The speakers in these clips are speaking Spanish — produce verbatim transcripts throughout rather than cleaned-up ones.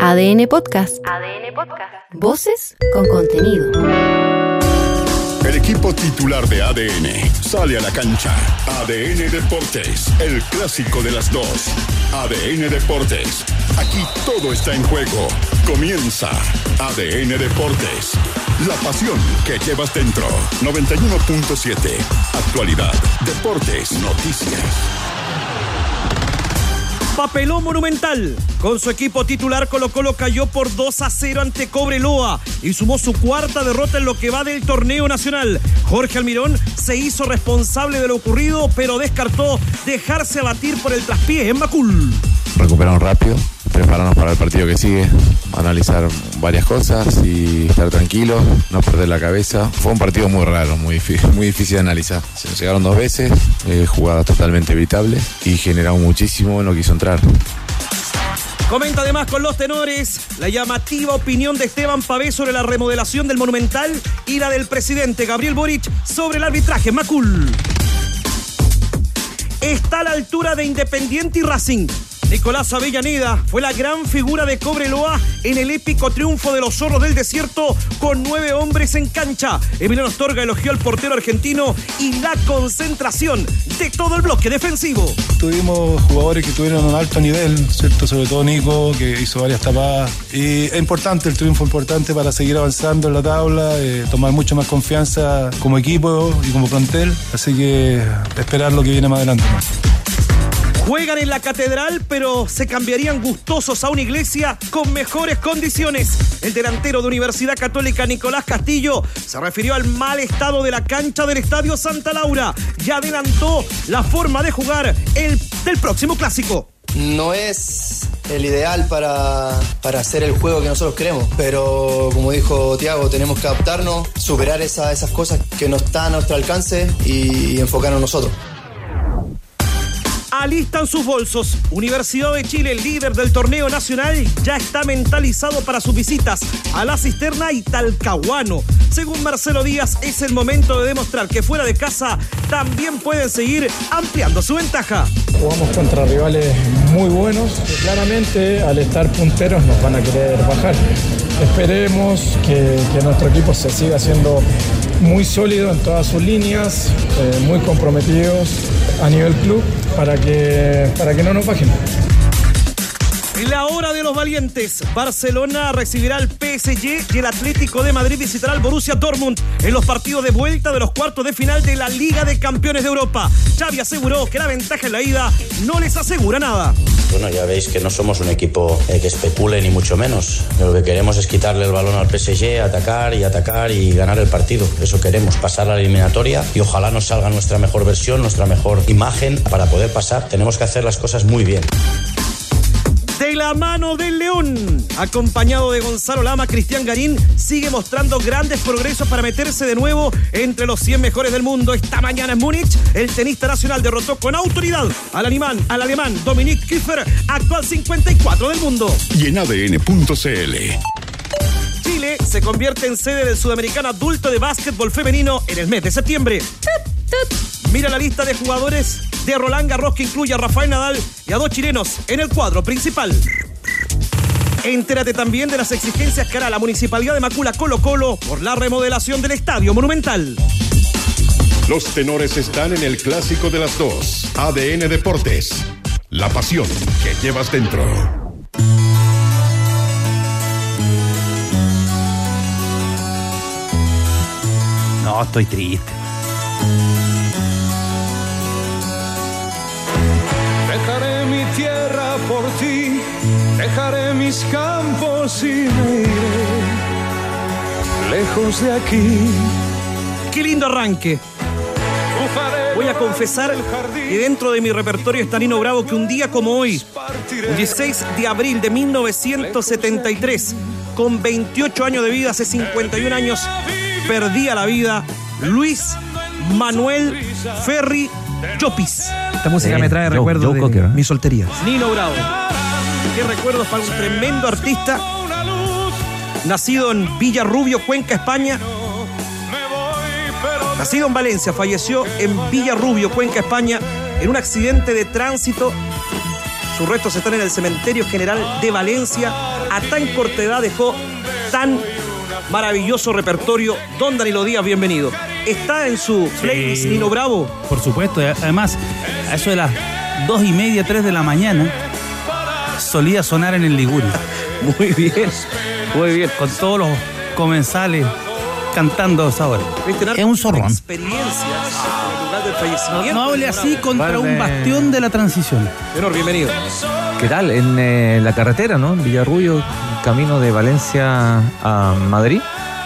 A D N Podcast. A D N Podcast. Voces con contenido. El equipo titular de A D N sale a la cancha. A D N Deportes, el clásico de las dos. A D N Deportes, aquí todo está en juego. Comienza A D N Deportes, la pasión que llevas dentro. noventa y uno punto siete, actualidad, deportes, noticias. Papelón monumental. Con su equipo titular, Colo-Colo cayó por dos a cero ante Cobreloa y sumó su cuarta derrota en lo que va del torneo nacional. Jorge Almirón se hizo responsable de lo ocurrido, pero descartó dejarse abatir por el traspié en Macul. Recuperaron rápido, prepararnos para el partido que sigue, analizar varias cosas y estar tranquilos, no perder la cabeza. Fue un partido muy raro, muy difícil, muy difícil de analizar. Se nos llegaron dos veces, eh, jugadas totalmente evitables y generaron muchísimo, no quiso entrar. Comenta además con los tenores la llamativa opinión de Esteban Pavés sobre la remodelación del Monumental y la del presidente Gabriel Boric sobre el arbitraje en Macul. Está a la altura de Independiente y Racing. Nicolás Avellaneda fue la gran figura de Cobreloa en el épico triunfo de los Zorros del Desierto con nueve hombres en cancha. Emiliano Astorga elogió al portero argentino y la concentración de todo el bloque defensivo. Tuvimos jugadores que tuvieron un alto nivel, ¿cierto? Sobre todo Nico, que hizo varias tapadas. Y es importante, el triunfo importante para seguir avanzando en la tabla, eh, tomar mucho más confianza como equipo y como plantel. Así que esperar lo que viene más adelante. Juegan en la Catedral, pero se cambiarían gustosos a una iglesia con mejores condiciones. El delantero de Universidad Católica, Nicolás Castillo, se refirió al mal estado de la cancha del Estadio Santa Laura y adelantó la forma de jugar el del próximo clásico. No es el ideal para, para hacer el juego que nosotros queremos, pero como dijo Thiago, tenemos que adaptarnos, superar esa, esas cosas que no están a nuestro alcance y, y enfocarnos en nosotros. Alistan sus bolsos. Universidad de Chile, el líder del torneo nacional, ya está mentalizado para sus visitas a La Cisterna y Talcahuano. Según Marcelo Díaz, es el momento de demostrar que fuera de casa también pueden seguir ampliando su ventaja. Jugamos contra rivales muy buenos. Claramente, al estar punteros nos van a querer bajar. Esperemos que, que nuestro equipo se siga siendo muy sólido en todas sus líneas, eh, muy comprometidos a nivel club para que, para que no nos bajen. La hora de los valientes. Barcelona recibirá al P S G y el Atlético de Madrid visitará al Borussia Dortmund en los partidos de vuelta de los cuartos de final de la Liga de Campeones de Europa. Xavi aseguró que la ventaja en la ida no les asegura nada. Bueno, ya veis que no somos un equipo eh, que especule ni mucho menos. Lo que queremos es quitarle el balón al P S G, atacar y atacar y ganar el partido. Eso queremos, pasar la eliminatoria y ojalá nos salga nuestra mejor versión, nuestra mejor imagen para poder pasar. Tenemos que hacer las cosas muy bien. De la mano del León, acompañado de Gonzalo Lama, Cristian Garín sigue mostrando grandes progresos para meterse de nuevo entre los cien mejores del mundo. Esta mañana en Múnich, el tenista nacional derrotó con autoridad al alemán, al alemán Dominic Kiefer, actual cincuenta y cuatro del mundo. Y en A D N punto C L. Chile se convierte en sede del Sudamericano Adulto de Básquetbol Femenino en el mes de septiembre. Mira la lista de jugadores de Roland Garros que incluye a Rafael Nadal y a dos chilenos en el cuadro principal. Entérate también de las exigencias que hará la Municipalidad de Macul a Colo-Colo por la remodelación del Estadio Monumental. Los tenores están en el clásico de las dos. A D N Deportes, la pasión que llevas dentro. No, estoy triste. Dejaré mi tierra por ti, dejaré mis campos y me iré lejos de aquí. Qué lindo arranque. Voy a confesar que dentro de mi repertorio está Nino Bravo, que un día como hoy, el dieciséis de abril de mil novecientos setenta y tres, con veintiocho años de vida, hace cincuenta y un años, perdía la vida Luis Manuel Ferri Llopis. Esta música eh, me trae recuerdos de Cocker, ¿eh? Mi soltería. Nino Bravo. Qué recuerdos para un tremendo artista. Nacido en Villarrubio, Cuenca, España. Nacido en Valencia, falleció en Villarrubio, Cuenca, España, en un accidente de tránsito Sus restos están en el Cementerio General de Valencia. A tan corta edad dejó tan maravilloso repertorio. Don Danilo Díaz, bienvenido. ¿Está en su playlist sí, Nino Bravo? Por supuesto. Además, a eso de las dos y media, tres de la mañana, solía sonar en el Liguria. Muy bien, muy bien. Con todos los comensales cantando a esa hora. Es un zorrón. Experiencias en el lugar del fallecimiento. No, no hable así contra vale. un bastión de la transición. Tenor, bienvenido. ¿Qué tal? En eh, la carretera, ¿no? En Villarrubio, camino de Valencia a Madrid.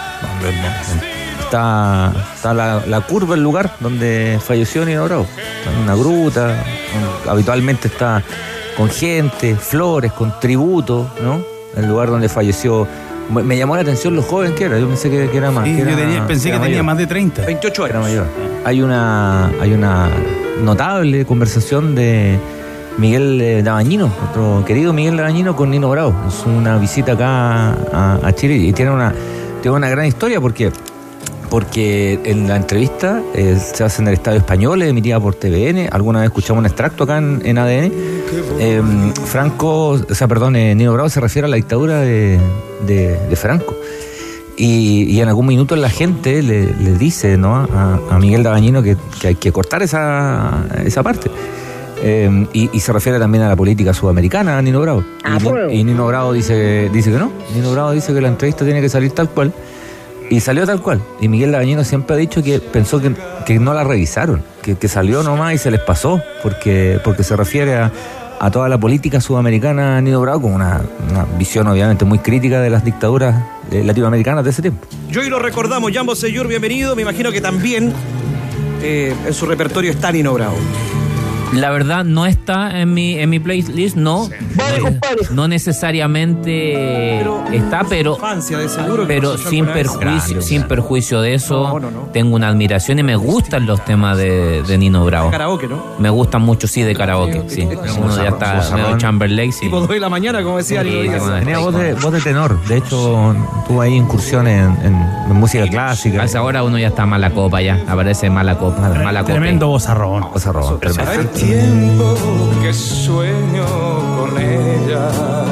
Está, está la, la curva, el lugar donde falleció Nino Bravo. Está en una gruta. Habitualmente está con gente, flores, con tributo, ¿no? El lugar donde falleció. Me llamó la atención lo joven que era. Yo pensé que, que era más. Sí, que yo era, tenía, pensé que, que tenía más de treinta. veintiocho años. Era mayor. Hay una, hay una notable conversación de Miguel Dabañino, nuestro querido Miguel Dabañino, con Nino Bravo. Es una visita acá a, a Chile y tiene una, tiene una gran historia porque, porque en la entrevista eh, se hace en el Estadio Español, emitida por T V N. Alguna vez escuchamos un extracto acá en, en A D N. Eh, Franco, o sea, perdón, eh, Nino Bravo se refiere a la dictadura de, de, de Franco. Y, y en algún minuto la gente le, le dice, ¿no? a, a Miguel Dabañino que, que hay que cortar esa, esa parte. Eh, y, y se refiere también a la política sudamericana, a Nino Bravo. Ah, y, bueno. y Nino Bravo dice, dice que no. Nino Bravo dice que la entrevista tiene que salir tal cual. Y salió tal cual. Y Miguel Dabañino siempre ha dicho que pensó que, que no la revisaron, que, que salió nomás y se les pasó, porque, porque se refiere a, a toda la política sudamericana Nino Bravo con una, una visión obviamente muy crítica de las dictaduras eh, latinoamericanas de ese tiempo. Yo hoy lo recordamos, Jambo Seyur, bienvenido. Me imagino que también eh, en su repertorio está Nino Bravo. La verdad no está en mi en mi playlist, no. Vale, no, no necesariamente pero, está, pero infancia, de seguro pero sin perjuicio, grande, sin perjuicio de eso, no, no, no. tengo una admiración y me gustan los temas de, de Nino Bravo. De karaoke, ¿no? Me gustan mucho, sí, de karaoke, sí. Uno ya está medio Chamberlain, sí. Tipo dos de la mañana, como decía Nino Díaz. Tenía voz de, voz de tenor, de hecho tuvo ahí incursiones en, en, en música clásica. A esa hora uno ya está mala copa ya, aparece mala copa, mala, mala copa. Tremendo vozarrón. Vozarrón, tremendo. Tiempo que sueño con ella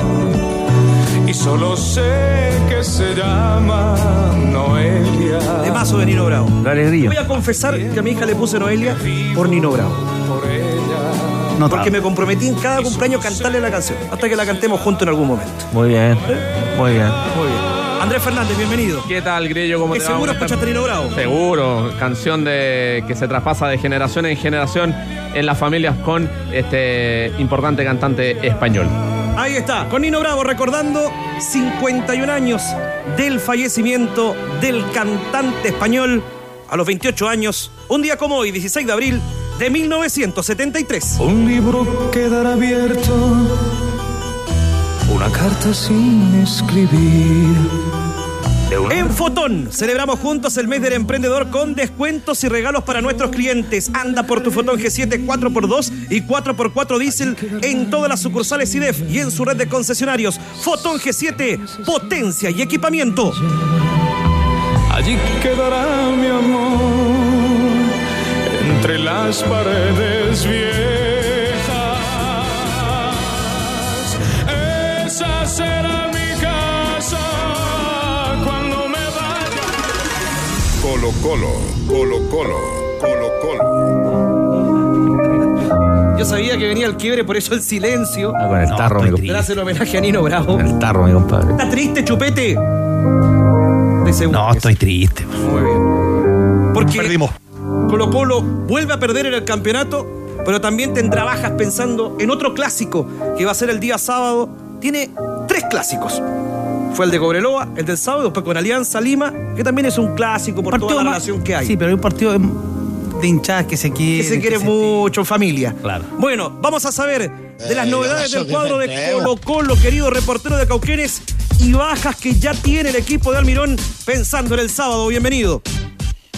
y solo sé que se llama Noelia. De mazo de Nino Bravo. La alegría. Voy a confesar que a mi hija le puse Noelia por Nino Bravo. No, porque me comprometí en cada cumpleaños cantarle la canción hasta que la cantemos juntos en algún momento. Muy bien, muy bien. Muy bien. Andrés Fernández, bienvenido. ¿Qué tal, Grillo? ¿Cómo te va? ¿Seguro escuchaste Nino Bravo? Seguro, canción de que se traspasa de generación en generación en las familias con este importante cantante español. Ahí está, con Nino Bravo recordando cincuenta y un años del fallecimiento del cantante español a los veintiocho años, un día como hoy, dieciséis de abril de mil novecientos setenta y tres. Un libro quedará abierto, una carta sin escribir. En Fotón celebramos juntos el mes del emprendedor con descuentos y regalos para nuestros clientes. Anda por tu Fotón G siete cuatro por dos y cuatro por cuatro diésel en todas las sucursales I D E F y en su red de concesionarios. Fotón G siete, potencia y equipamiento. Allí quedará mi amor entre las paredes viejas. Esa será mi casa cuando me vaya. Colo Colo, Colo Colo, Colo Colo. Yo sabía que venía el quiebre, por eso el silencio. Ah, con el tarro, no, mi compadre. Gracias el homenaje a Nino Bravo. Con el tarro, mi compadre. ¿Estás triste, Chupete? No, estoy triste. Muy bien. Porque perdimos. Colo Colo vuelve a perder en el campeonato, pero también tendrá bajas pensando en otro clásico que va a ser el día sábado. Tiene tres clásicos. Fue el de Cobreloa, el del sábado, después con Alianza Lima, que también es un clásico por partido toda la más, relación que hay. Sí, pero hay un partido de hinchadas que se quiere. Que se quiere que mucho, se... familia. Claro. Bueno, vamos a saber de las novedades del cuadro de Colo Colo, querido reportero de Cauquenes, y bajas que ya tiene el equipo de Almirón pensando en el sábado. Bienvenido.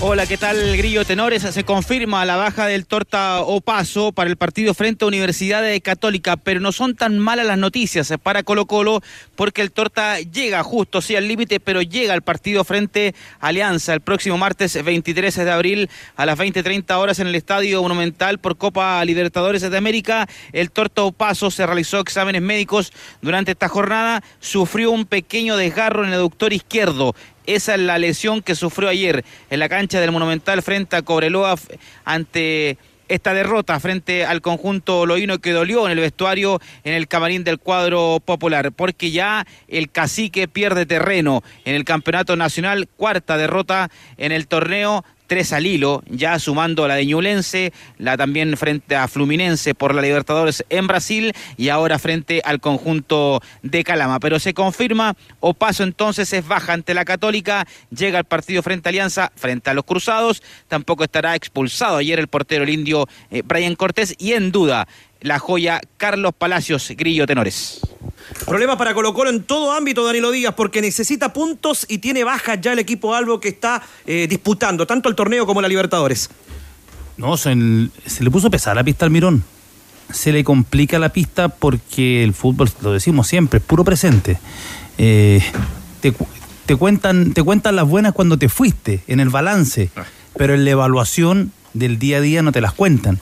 Hola, ¿qué tal, Grillo Tenores? Se confirma la baja del Torta Opaso para el partido frente a Universidad Católica, pero no son tan malas las noticias para Colo-Colo, porque el Torta llega justo, sí, al límite, pero llega al partido frente a Alianza el próximo martes veintitrés de abril a las veinte treinta horas en el Estadio Monumental por Copa Libertadores de América. El Torta Opaso se realizó exámenes médicos durante esta jornada, sufrió un pequeño desgarro en el aductor izquierdo. Esa es la lesión que sufrió ayer en la cancha del Monumental frente a Cobreloa ante esta derrota frente al conjunto loíno, que dolió en el vestuario, en el camarín del cuadro popular, porque ya el Cacique pierde terreno en el campeonato nacional, cuarta derrota en el torneo, tres al hilo, ya sumando la de Ñublense, la también frente a Fluminense por la Libertadores en Brasil y ahora frente al conjunto de Calama. Pero se confirma, Opaso entonces es baja ante la Católica, llega al partido frente a Alianza, frente a los Cruzados, tampoco estará expulsado ayer el portero el indio eh, Brian Cortés, y en duda la joya Carlos Palacios. Grillo Tenores. Problemas para Colo-Colo en todo ámbito, Danilo Díaz, porque necesita puntos y tiene bajas ya el equipo albo que está eh, disputando tanto el torneo como la Libertadores. No, se, se le puso pesada la pista al Mirón. Se le complica la pista porque el fútbol, lo decimos siempre, es puro presente. Eh, te, te, cuentan, te cuentan las buenas cuando te fuiste, en el balance, pero en la evaluación del día a día no te las cuentan.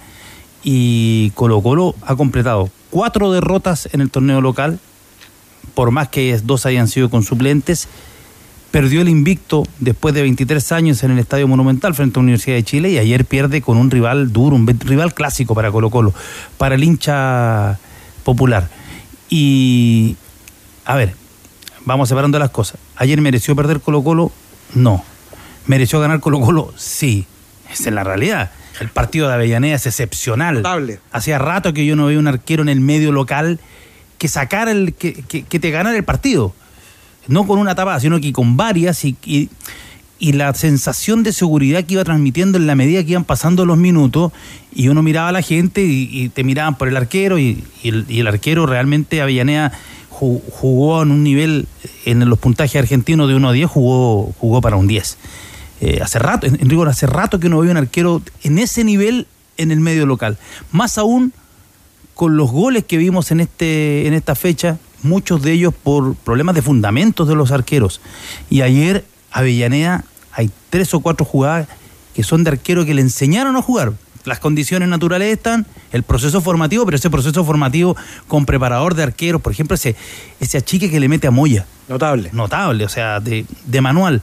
Y Colo-Colo ha completado cuatro derrotas en el torneo local, por más que dos hayan sido con suplentes. Perdió el invicto después de veintitrés años en el Estadio Monumental frente a la Universidad de Chile, y ayer pierde con un rival duro, un rival clásico para Colo-Colo, para el hincha popular. Y, a ver, vamos separando las cosas. ¿Ayer mereció perder Colo-Colo? No. ¿Mereció ganar Colo-Colo? Sí. Esa es la realidad. El partido de Avellaneda es excepcional. Notable. Hacía rato que yo no veía un arquero en el medio local que sacara el, que, que, que te ganara el partido. No con una tapada, sino que con varias, y, y, y la sensación de seguridad que iba transmitiendo en la medida que iban pasando los minutos, y uno miraba a la gente y, y te miraban por el arquero, y, y, el, y el arquero realmente, Avellaneda, jugó en un nivel, en los puntajes argentinos de uno a diez, jugó, jugó para un diez. Eh, hace rato, en, en rigor, hace rato que no veo un arquero en ese nivel en el medio local. Más aún con los goles que vimos en este en esta fecha, muchos de ellos por problemas de fundamentos de los arqueros. Y ayer, Avellaneda, hay tres o cuatro jugadas que son de arquero que le enseñaron a jugar. Las condiciones naturales están, el proceso formativo, pero ese proceso formativo con preparador de arqueros, por ejemplo, ese, ese achique que le mete a Moya. Notable. Notable, o sea, de, de manual.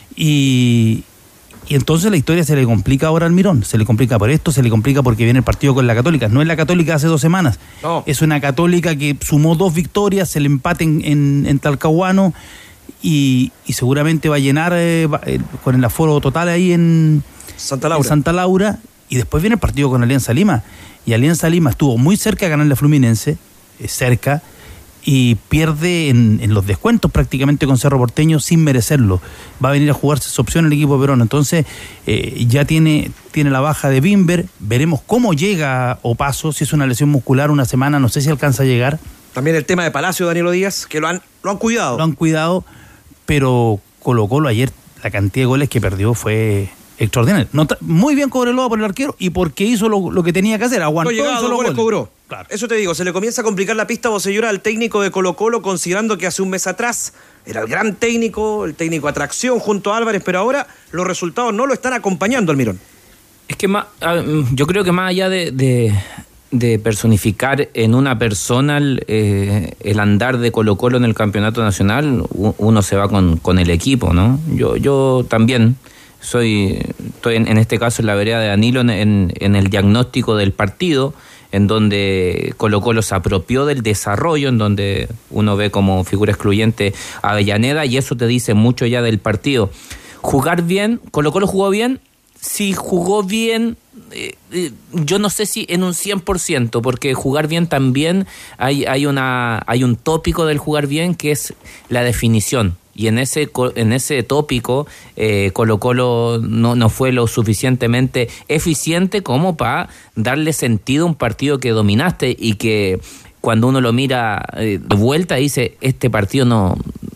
Y, y entonces la historia se le complica ahora al Mirón, se le complica por esto, se le complica porque viene el partido con la Católica. No es la Católica hace dos semanas, no. Es una Católica que sumó dos victorias, el empate en, en, en Talcahuano, y, y seguramente va a llenar eh, va, eh, con el aforo total ahí en Santa Laura. en Santa Laura, y después viene el partido con Alianza Lima, y Alianza Lima estuvo muy cerca de ganarle a Fluminense, eh, cerca, y pierde en, en los descuentos prácticamente con Cerro Porteño sin merecerlo. Va a venir a jugarse esa opción el equipo de Perón. Entonces eh, ya tiene, tiene la baja de Bimber. Veremos cómo llega Opaso, si es una lesión muscular, una semana, no sé si alcanza a llegar. También el tema de Palacio, Danilo Díaz, que lo han, lo han cuidado. Lo han cuidado, pero Colo-Colo ayer, la cantidad de goles que perdió fue extraordinaria. No, muy bien Cobreloa por el arquero, y porque hizo lo, lo que tenía que hacer, aguantó, no llegaba, hizo los goles, goles. cobró. Claro. Eso te digo, se le comienza a complicar la pista vocellura al técnico de Colo-Colo, considerando que hace un mes atrás era el gran técnico, el técnico atracción junto a Álvarez, pero ahora los resultados no lo están acompañando al Mirón. Es que más, yo creo que más allá de, de, de personificar en una persona el, eh, el andar de Colo-Colo en el campeonato nacional, uno se va con, con el equipo, ¿no? Yo, yo también soy, estoy en, en este caso en la vereda de Danilo, en, en, en el diagnóstico del partido, en donde Colo-Colo se apropió del desarrollo, en donde uno ve como figura excluyente a Avellaneda, y eso te dice mucho ya del partido. Jugar bien, Colo-Colo jugó bien, sí jugó bien, eh, eh, yo no sé si en un cien por ciento, porque jugar bien también hay, hay, una, hay un tópico del jugar bien que es la definición. Y en ese en ese tópico eh, Colo-Colo no, no fue lo suficientemente eficiente como para darle sentido a un partido que dominaste, y que cuando uno lo mira eh, de vuelta dice, este partido no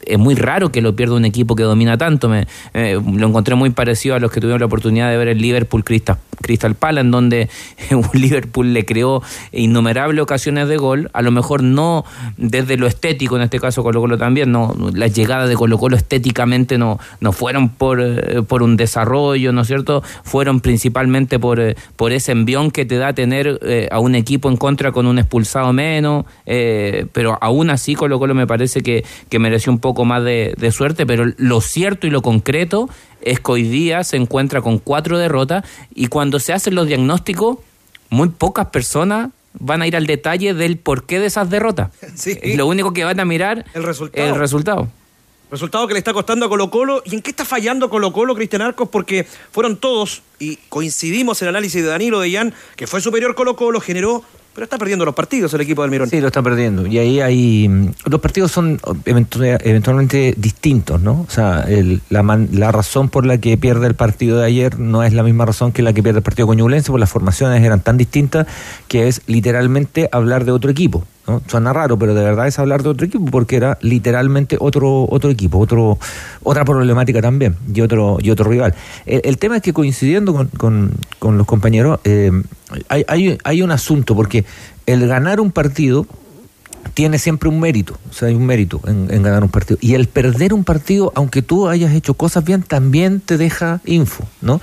es muy raro que lo pierda un equipo que domina tanto. Me, eh, lo encontré muy parecido a los que tuvieron la oportunidad de ver el Liverpool Crystal, Crystal Palace, en donde un Liverpool le creó innumerables ocasiones de gol, a lo mejor no desde lo estético, en este caso Colo-Colo también, no, las llegadas de Colo-Colo estéticamente no, no fueron por, eh, por un desarrollo, ¿no es cierto? Fueron principalmente por, eh, por ese envión que te da tener eh, a un equipo en contra con un expulsado menos, eh, pero aún así Colo-Colo me parece que, que mereció un poco más de, de suerte, pero lo cierto y lo concreto es que hoy día se encuentra con cuatro derrotas y cuando se hacen los diagnósticos, muy pocas personas van a ir al detalle del porqué de esas derrotas. Sí. Lo único que van a mirar el resultado. El resultado. Resultado que le está costando a Colo-Colo. ¿Y en qué está fallando Colo-Colo, Cristian Arcos? Porque fueron todos, y coincidimos en el análisis de Danilo de Jan, que fue superior Colo-Colo, generó... Pero está perdiendo los partidos el equipo del Almirón. Sí, lo está perdiendo. Y ahí hay... Los partidos son eventualmente distintos, ¿no? O sea, el, la, man, la razón por la que pierde el partido de ayer no es la misma razón que la que pierde el partido con Ñublense, porque las formaciones eran tan distintas que es literalmente hablar de otro equipo, ¿no? Suena raro, pero de verdad es hablar de otro equipo porque era literalmente otro otro equipo, otro otra problemática también y otro y otro rival. El, el tema es que coincidiendo con, con, con los compañeros, eh, hay, hay, hay un asunto, porque el ganar un partido tiene siempre un mérito, o sea, hay un mérito en, en ganar un partido. Y el perder un partido, aunque tú hayas hecho cosas bien, también te deja info, ¿no?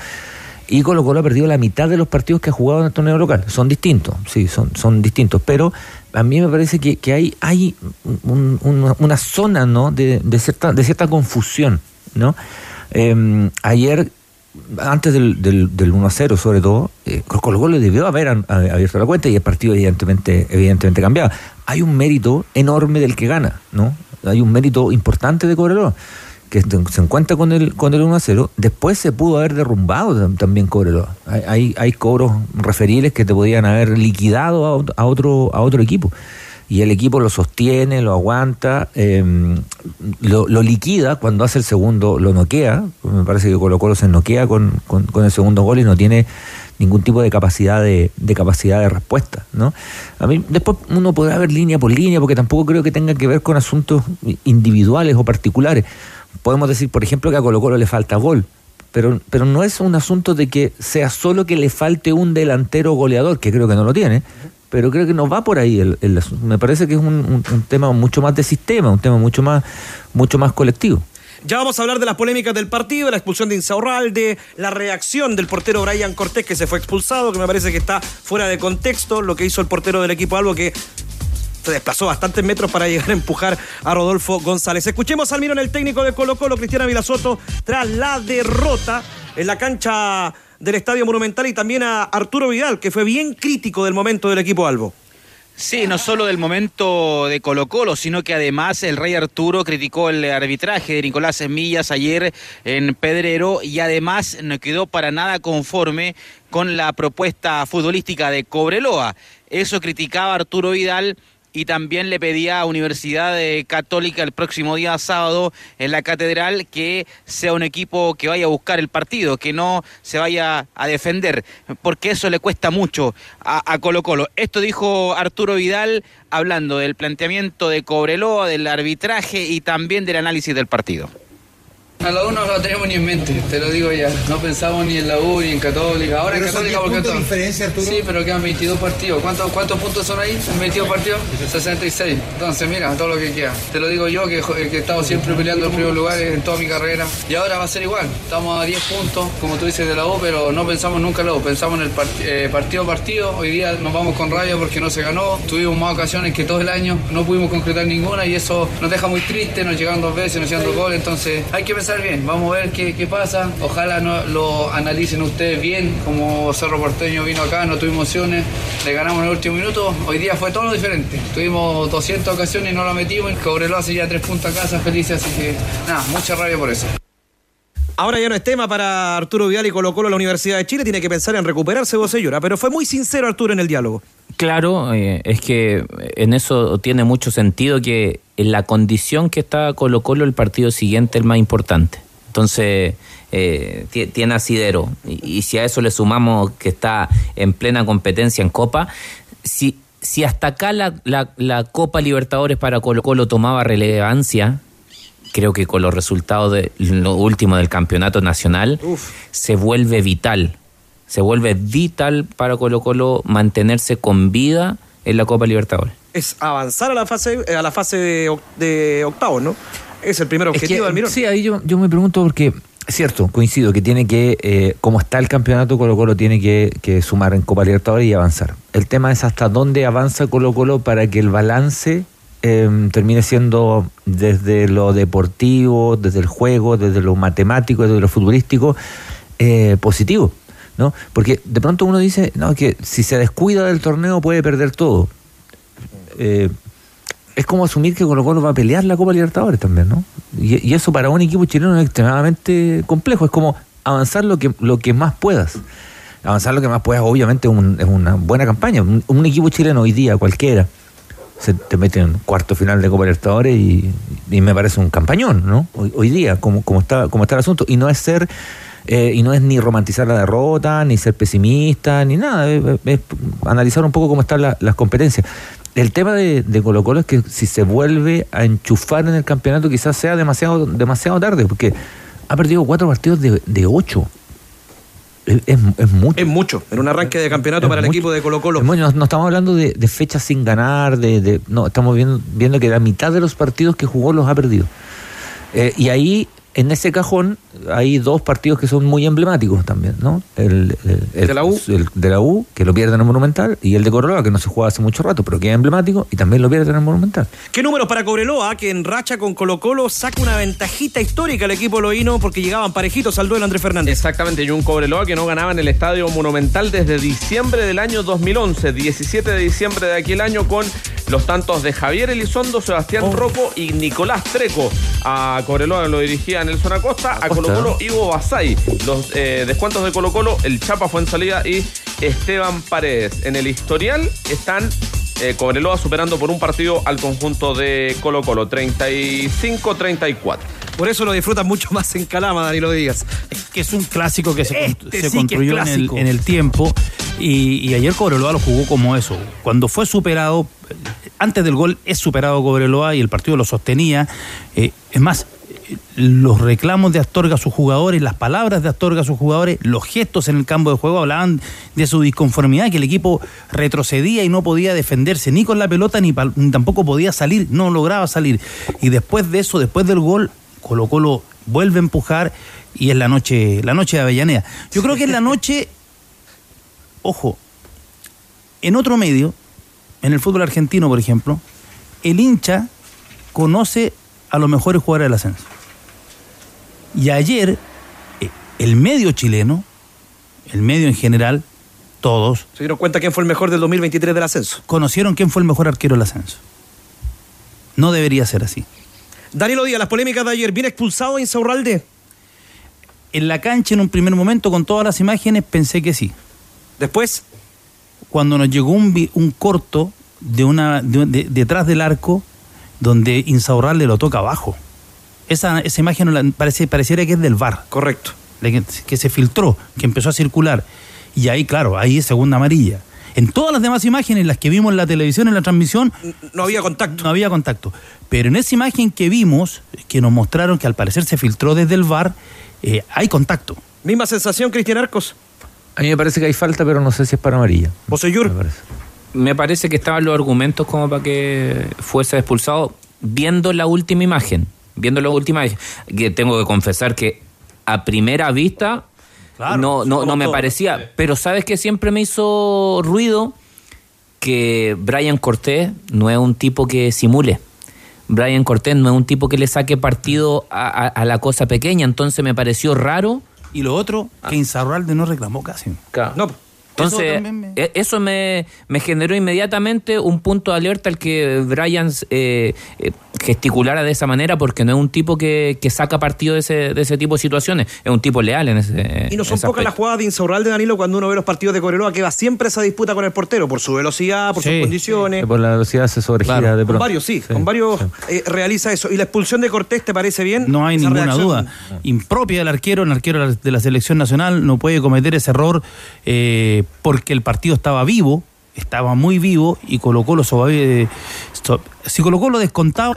Y Colo-Colo ha perdido la mitad de los partidos que ha jugado en el torneo local. Son distintos, sí, son, son distintos, pero a mí me parece que, que hay, hay un, un, una zona, ¿no?, de, de, cierta, de cierta confusión, ¿no? Eh, ayer, antes del, del, del uno a cero sobre todo, eh, Colo-Colo debió haber abierto la cuenta y el partido evidentemente, evidentemente cambiaba. Hay un mérito enorme del que gana, ¿no? Hay un mérito importante de Cobreloa, que se encuentra con el con el uno a cero. Después se pudo haber derrumbado también Cobreloa. Hay, hay, hay cobros referibles que te podían haber liquidado a, a otro a otro equipo. Y el equipo lo sostiene, lo aguanta, eh, lo, lo liquida cuando hace el segundo, lo noquea. Me parece que Colo-Colo se noquea con, con, con el segundo gol y no tiene ningún tipo de capacidad de, de capacidad de respuesta, ¿no? A mí después uno podrá ver línea por línea, porque tampoco creo que tenga que ver con asuntos individuales o particulares. Podemos decir, por ejemplo, que a Colo-Colo le falta gol, pero, pero no es un asunto de que sea solo que le falte un delantero goleador, que creo que no lo tiene, pero creo que no va por ahí el, el asunto. Me parece que es un, un, un tema mucho más de sistema, un tema mucho más, mucho más colectivo. Ya vamos a hablar de las polémicas del partido, de la expulsión de Insaurralde, la reacción del portero Brian Cortés, que se fue expulsado, que me parece que está fuera de contexto, lo que hizo el portero del equipo Albo, que se desplazó bastantes metros para llegar a empujar a Rodolfo González. Escuchemos al Mirón, el técnico de Colo-Colo, Cristian Ávila Soto, tras la derrota en la cancha del Estadio Monumental, y también a Arturo Vidal, que fue bien crítico del momento del equipo Albo. Sí, no solo del momento de Colo-Colo, sino que además el Rey Arturo criticó el arbitraje de Nicolás Semillas ayer en Pedrero y además no quedó para nada conforme con la propuesta futbolística de Cobreloa. Eso criticaba Arturo Vidal y también le pedía a Universidad Católica el próximo día sábado en la Catedral que sea un equipo que vaya a buscar el partido, que no se vaya a defender, porque eso le cuesta mucho a, a Colo-Colo. Esto dijo Arturo Vidal hablando del planteamiento de Cobreloa, del arbitraje y también del análisis del partido. A la U no lo tenemos ni en mente, te lo digo ya. No pensamos ni en la U ni en Católica. Ahora en Católica porque puntos de diferencia, Arturo. Sí, pero quedan veintidós partidos. ¿Cuántos, ¿Cuántos puntos son ahí? ¿En veintidós partidos? sesenta y seis. Entonces, mira, todo lo que queda. Te lo digo yo, que, que he estado siempre peleando en primer lugar en toda mi carrera. Y ahora va a ser igual. Estamos a diez puntos, como tú dices, de la U, pero no pensamos nunca en la U. Pensamos en el part eh, partido a partido. Hoy día nos vamos con rabia porque no se ganó. Tuvimos más ocasiones que todo el año. No pudimos concretar ninguna y eso nos deja muy tristes. Nos llegaron dos veces, nos llegan dos goles. Entonces, hay que pensar bien. Vamos a ver qué, qué pasa. Ojalá no, lo analicen ustedes bien. Como Cerro Porteño vino acá, no tuvimos opciones, le ganamos en el último minuto. Hoy día fue todo lo diferente. Tuvimos doscientas ocasiones y no la metimos. Cobreloa hace ya tres puntos a casa, felices. Así que nada, mucha rabia por eso. Ahora ya no es tema para Arturo Vidal y Colo-Colo a la Universidad de Chile. Tiene que pensar en recuperarse, vos señora. Pero fue muy sincero Arturo en el diálogo. Claro, eh, es que en eso tiene mucho sentido que en la condición que está Colo-Colo el partido siguiente es el más importante. Entonces, eh, t- tiene asidero. Y, y si a eso le sumamos que está en plena competencia en Copa, si, si hasta acá la, la, la Copa Libertadores para Colo-Colo tomaba relevancia, creo que con los resultados de lo último del campeonato nacional, Uf. se vuelve vital. Se vuelve vital para Colo-Colo mantenerse con vida en la Copa Libertadores. Es avanzar a la fase a la fase de, de octavos, ¿no? Es el primer objetivo es que, del Mirón. Sí, ahí yo, yo me pregunto porque, es cierto, coincido que tiene que, eh, como está el campeonato, Colo-Colo tiene que, que sumar en Copa Libertadores y avanzar. El tema es hasta dónde avanza Colo-Colo para que el balance eh, termine siendo desde lo deportivo, desde el juego, desde lo matemático, desde lo futbolístico, eh, positivo, ¿no? Porque de pronto uno dice, no, que si se descuida del torneo puede perder todo. Eh, es como asumir que Colo-Colo va a pelear la Copa Libertadores también, ¿no? Y, y eso para un equipo chileno es extremadamente complejo. Es como avanzar lo que lo que más puedas. Avanzar lo que más puedas, obviamente, un, es una buena campaña. Un, un equipo chileno hoy día, cualquiera, se te mete en cuarto final de Copa Libertadores y, y me parece un campañón, ¿no? Hoy, hoy día, como, como, está, como está el asunto. Y no es ser... Eh, y no es ni romantizar la derrota, ni ser pesimista, ni nada. Es, es analizar un poco cómo están la, las competencias. El tema de, de Colo-Colo es que si se vuelve a enchufar en el campeonato quizás sea demasiado demasiado tarde, porque ha perdido cuatro partidos de, de ocho. Es, es, es mucho. Es mucho, en un arranque de campeonato es para mucho. El equipo de Colo-Colo. No, no estamos hablando de, de fechas sin ganar, de, de no, estamos viendo, viendo que la mitad de los partidos que jugó los ha perdido. Eh, y ahí... En ese cajón hay dos partidos que son muy emblemáticos también, ¿no? El, el, el de la U, el de la U, que lo pierde en el Monumental, y el de Cobreloa, que no se juega hace mucho rato, pero que es emblemático y también lo pierde en el Monumental. ¿Qué números para Cobreloa, que en racha con Colo-Colo saca una ventajita histórica al equipo loíno porque llegaban parejitos al duelo Andrés Fernández? Exactamente, y un Cobreloa que no ganaba en el Estadio Monumental desde diciembre del año dos mil once, diecisiete de diciembre de aquel año, con los tantos de Javier Elizondo, Sebastián oh. Rocco y Nicolás Treco. A Cobreloa lo dirigía Nelson Acosta, a Colo-Colo Ivo Basay. Los eh, descuentos de Colo-Colo, el Chapa Fuenzalida y Esteban Paredes. En el historial están eh, Cobreloa superando por un partido al conjunto de Colo-Colo, treinta y cinco a treinta y cuatro. Por eso lo disfrutan mucho más en Calama, Dani, lo digas. Es que es un clásico que se, este se sí construyó en el, en el tiempo y, y ayer Cobreloa lo jugó como eso. Cuando fue superado, antes del gol es superado Cobreloa y el partido lo sostenía. Eh, es más, los reclamos de Astorga a sus jugadores, las palabras de Astorga a sus jugadores, los gestos en el campo de juego hablaban de su disconformidad, que el equipo retrocedía y no podía defenderse ni con la pelota ni, pa- ni tampoco podía salir, no lograba salir. Y después de eso, después del gol, Colo-Colo vuelve a empujar y es la noche, la noche de Avellaneda. Yo creo que es la noche, ojo, en otro medio, en el fútbol argentino, por ejemplo, el hincha conoce a los mejores jugadores del ascenso. Y ayer, el medio chileno, el medio en general, todos... ¿Se dieron cuenta quién fue el mejor del dos mil veintitrés del ascenso? Conocieron quién fue el mejor arquero del ascenso. No debería ser así. Danilo Díaz, las polémicas de ayer, ¿viene expulsado Insaurralde? En la cancha, en un primer momento, con todas las imágenes, pensé que sí. ¿Después? Cuando nos llegó un, un corto de una de, de, detrás del arco, donde Insaurralde lo toca abajo. Esa, esa imagen la, parece, pareciera que es del V A R. Correcto. Que, que se filtró, que empezó a circular. Y ahí, claro, ahí es segunda amarilla. En todas las demás imágenes, las que vimos en la televisión, en la transmisión... No había contacto. No había contacto. Pero en esa imagen que vimos, que nos mostraron que al parecer se filtró desde el V A R, eh, hay contacto. ¿Misma sensación, Cristian Arcos? A mí me parece que hay falta, pero no sé si es para amarilla. Poseyur. Me parece. Me parece que estaban los argumentos como para que fuese expulsado viendo la última imagen. Viendo la última imagen. Que tengo que confesar que a primera vista... Claro, no, no, no me todo. parecía, pero ¿sabes qué siempre me hizo ruido? Que Brian Cortés no es un tipo que simule. Brian Cortés no es un tipo que le saque partido a, a, a la cosa pequeña, entonces me pareció raro. Y lo otro, que Insaurralde no reclamó casi. Claro. No. Entonces, eso me, eso me, me generó inmediatamente un punto de alerta al que Brian eh, eh, gesticulara de esa manera, porque no es un tipo que, que saca partido de ese, de ese tipo de situaciones, es un tipo leal en ese. Y no son pocas las jugadas de Insaurralde, Danilo, cuando uno ve los partidos de Cobreloa, que va siempre esa disputa con el portero, por su velocidad, por sí, sus condiciones. Sí, por la velocidad se sobregira claro. de pronto. Con varios, sí, sí con varios sí. Eh, realiza eso. ¿Y la expulsión de Cortés te parece bien? No hay ninguna reacción? duda. Impropia del arquero, el arquero de la selección nacional no puede cometer ese error eh, porque el partido estaba vivo, estaba muy vivo y Colo-Colo, eh, si Colo-Colo descontaba,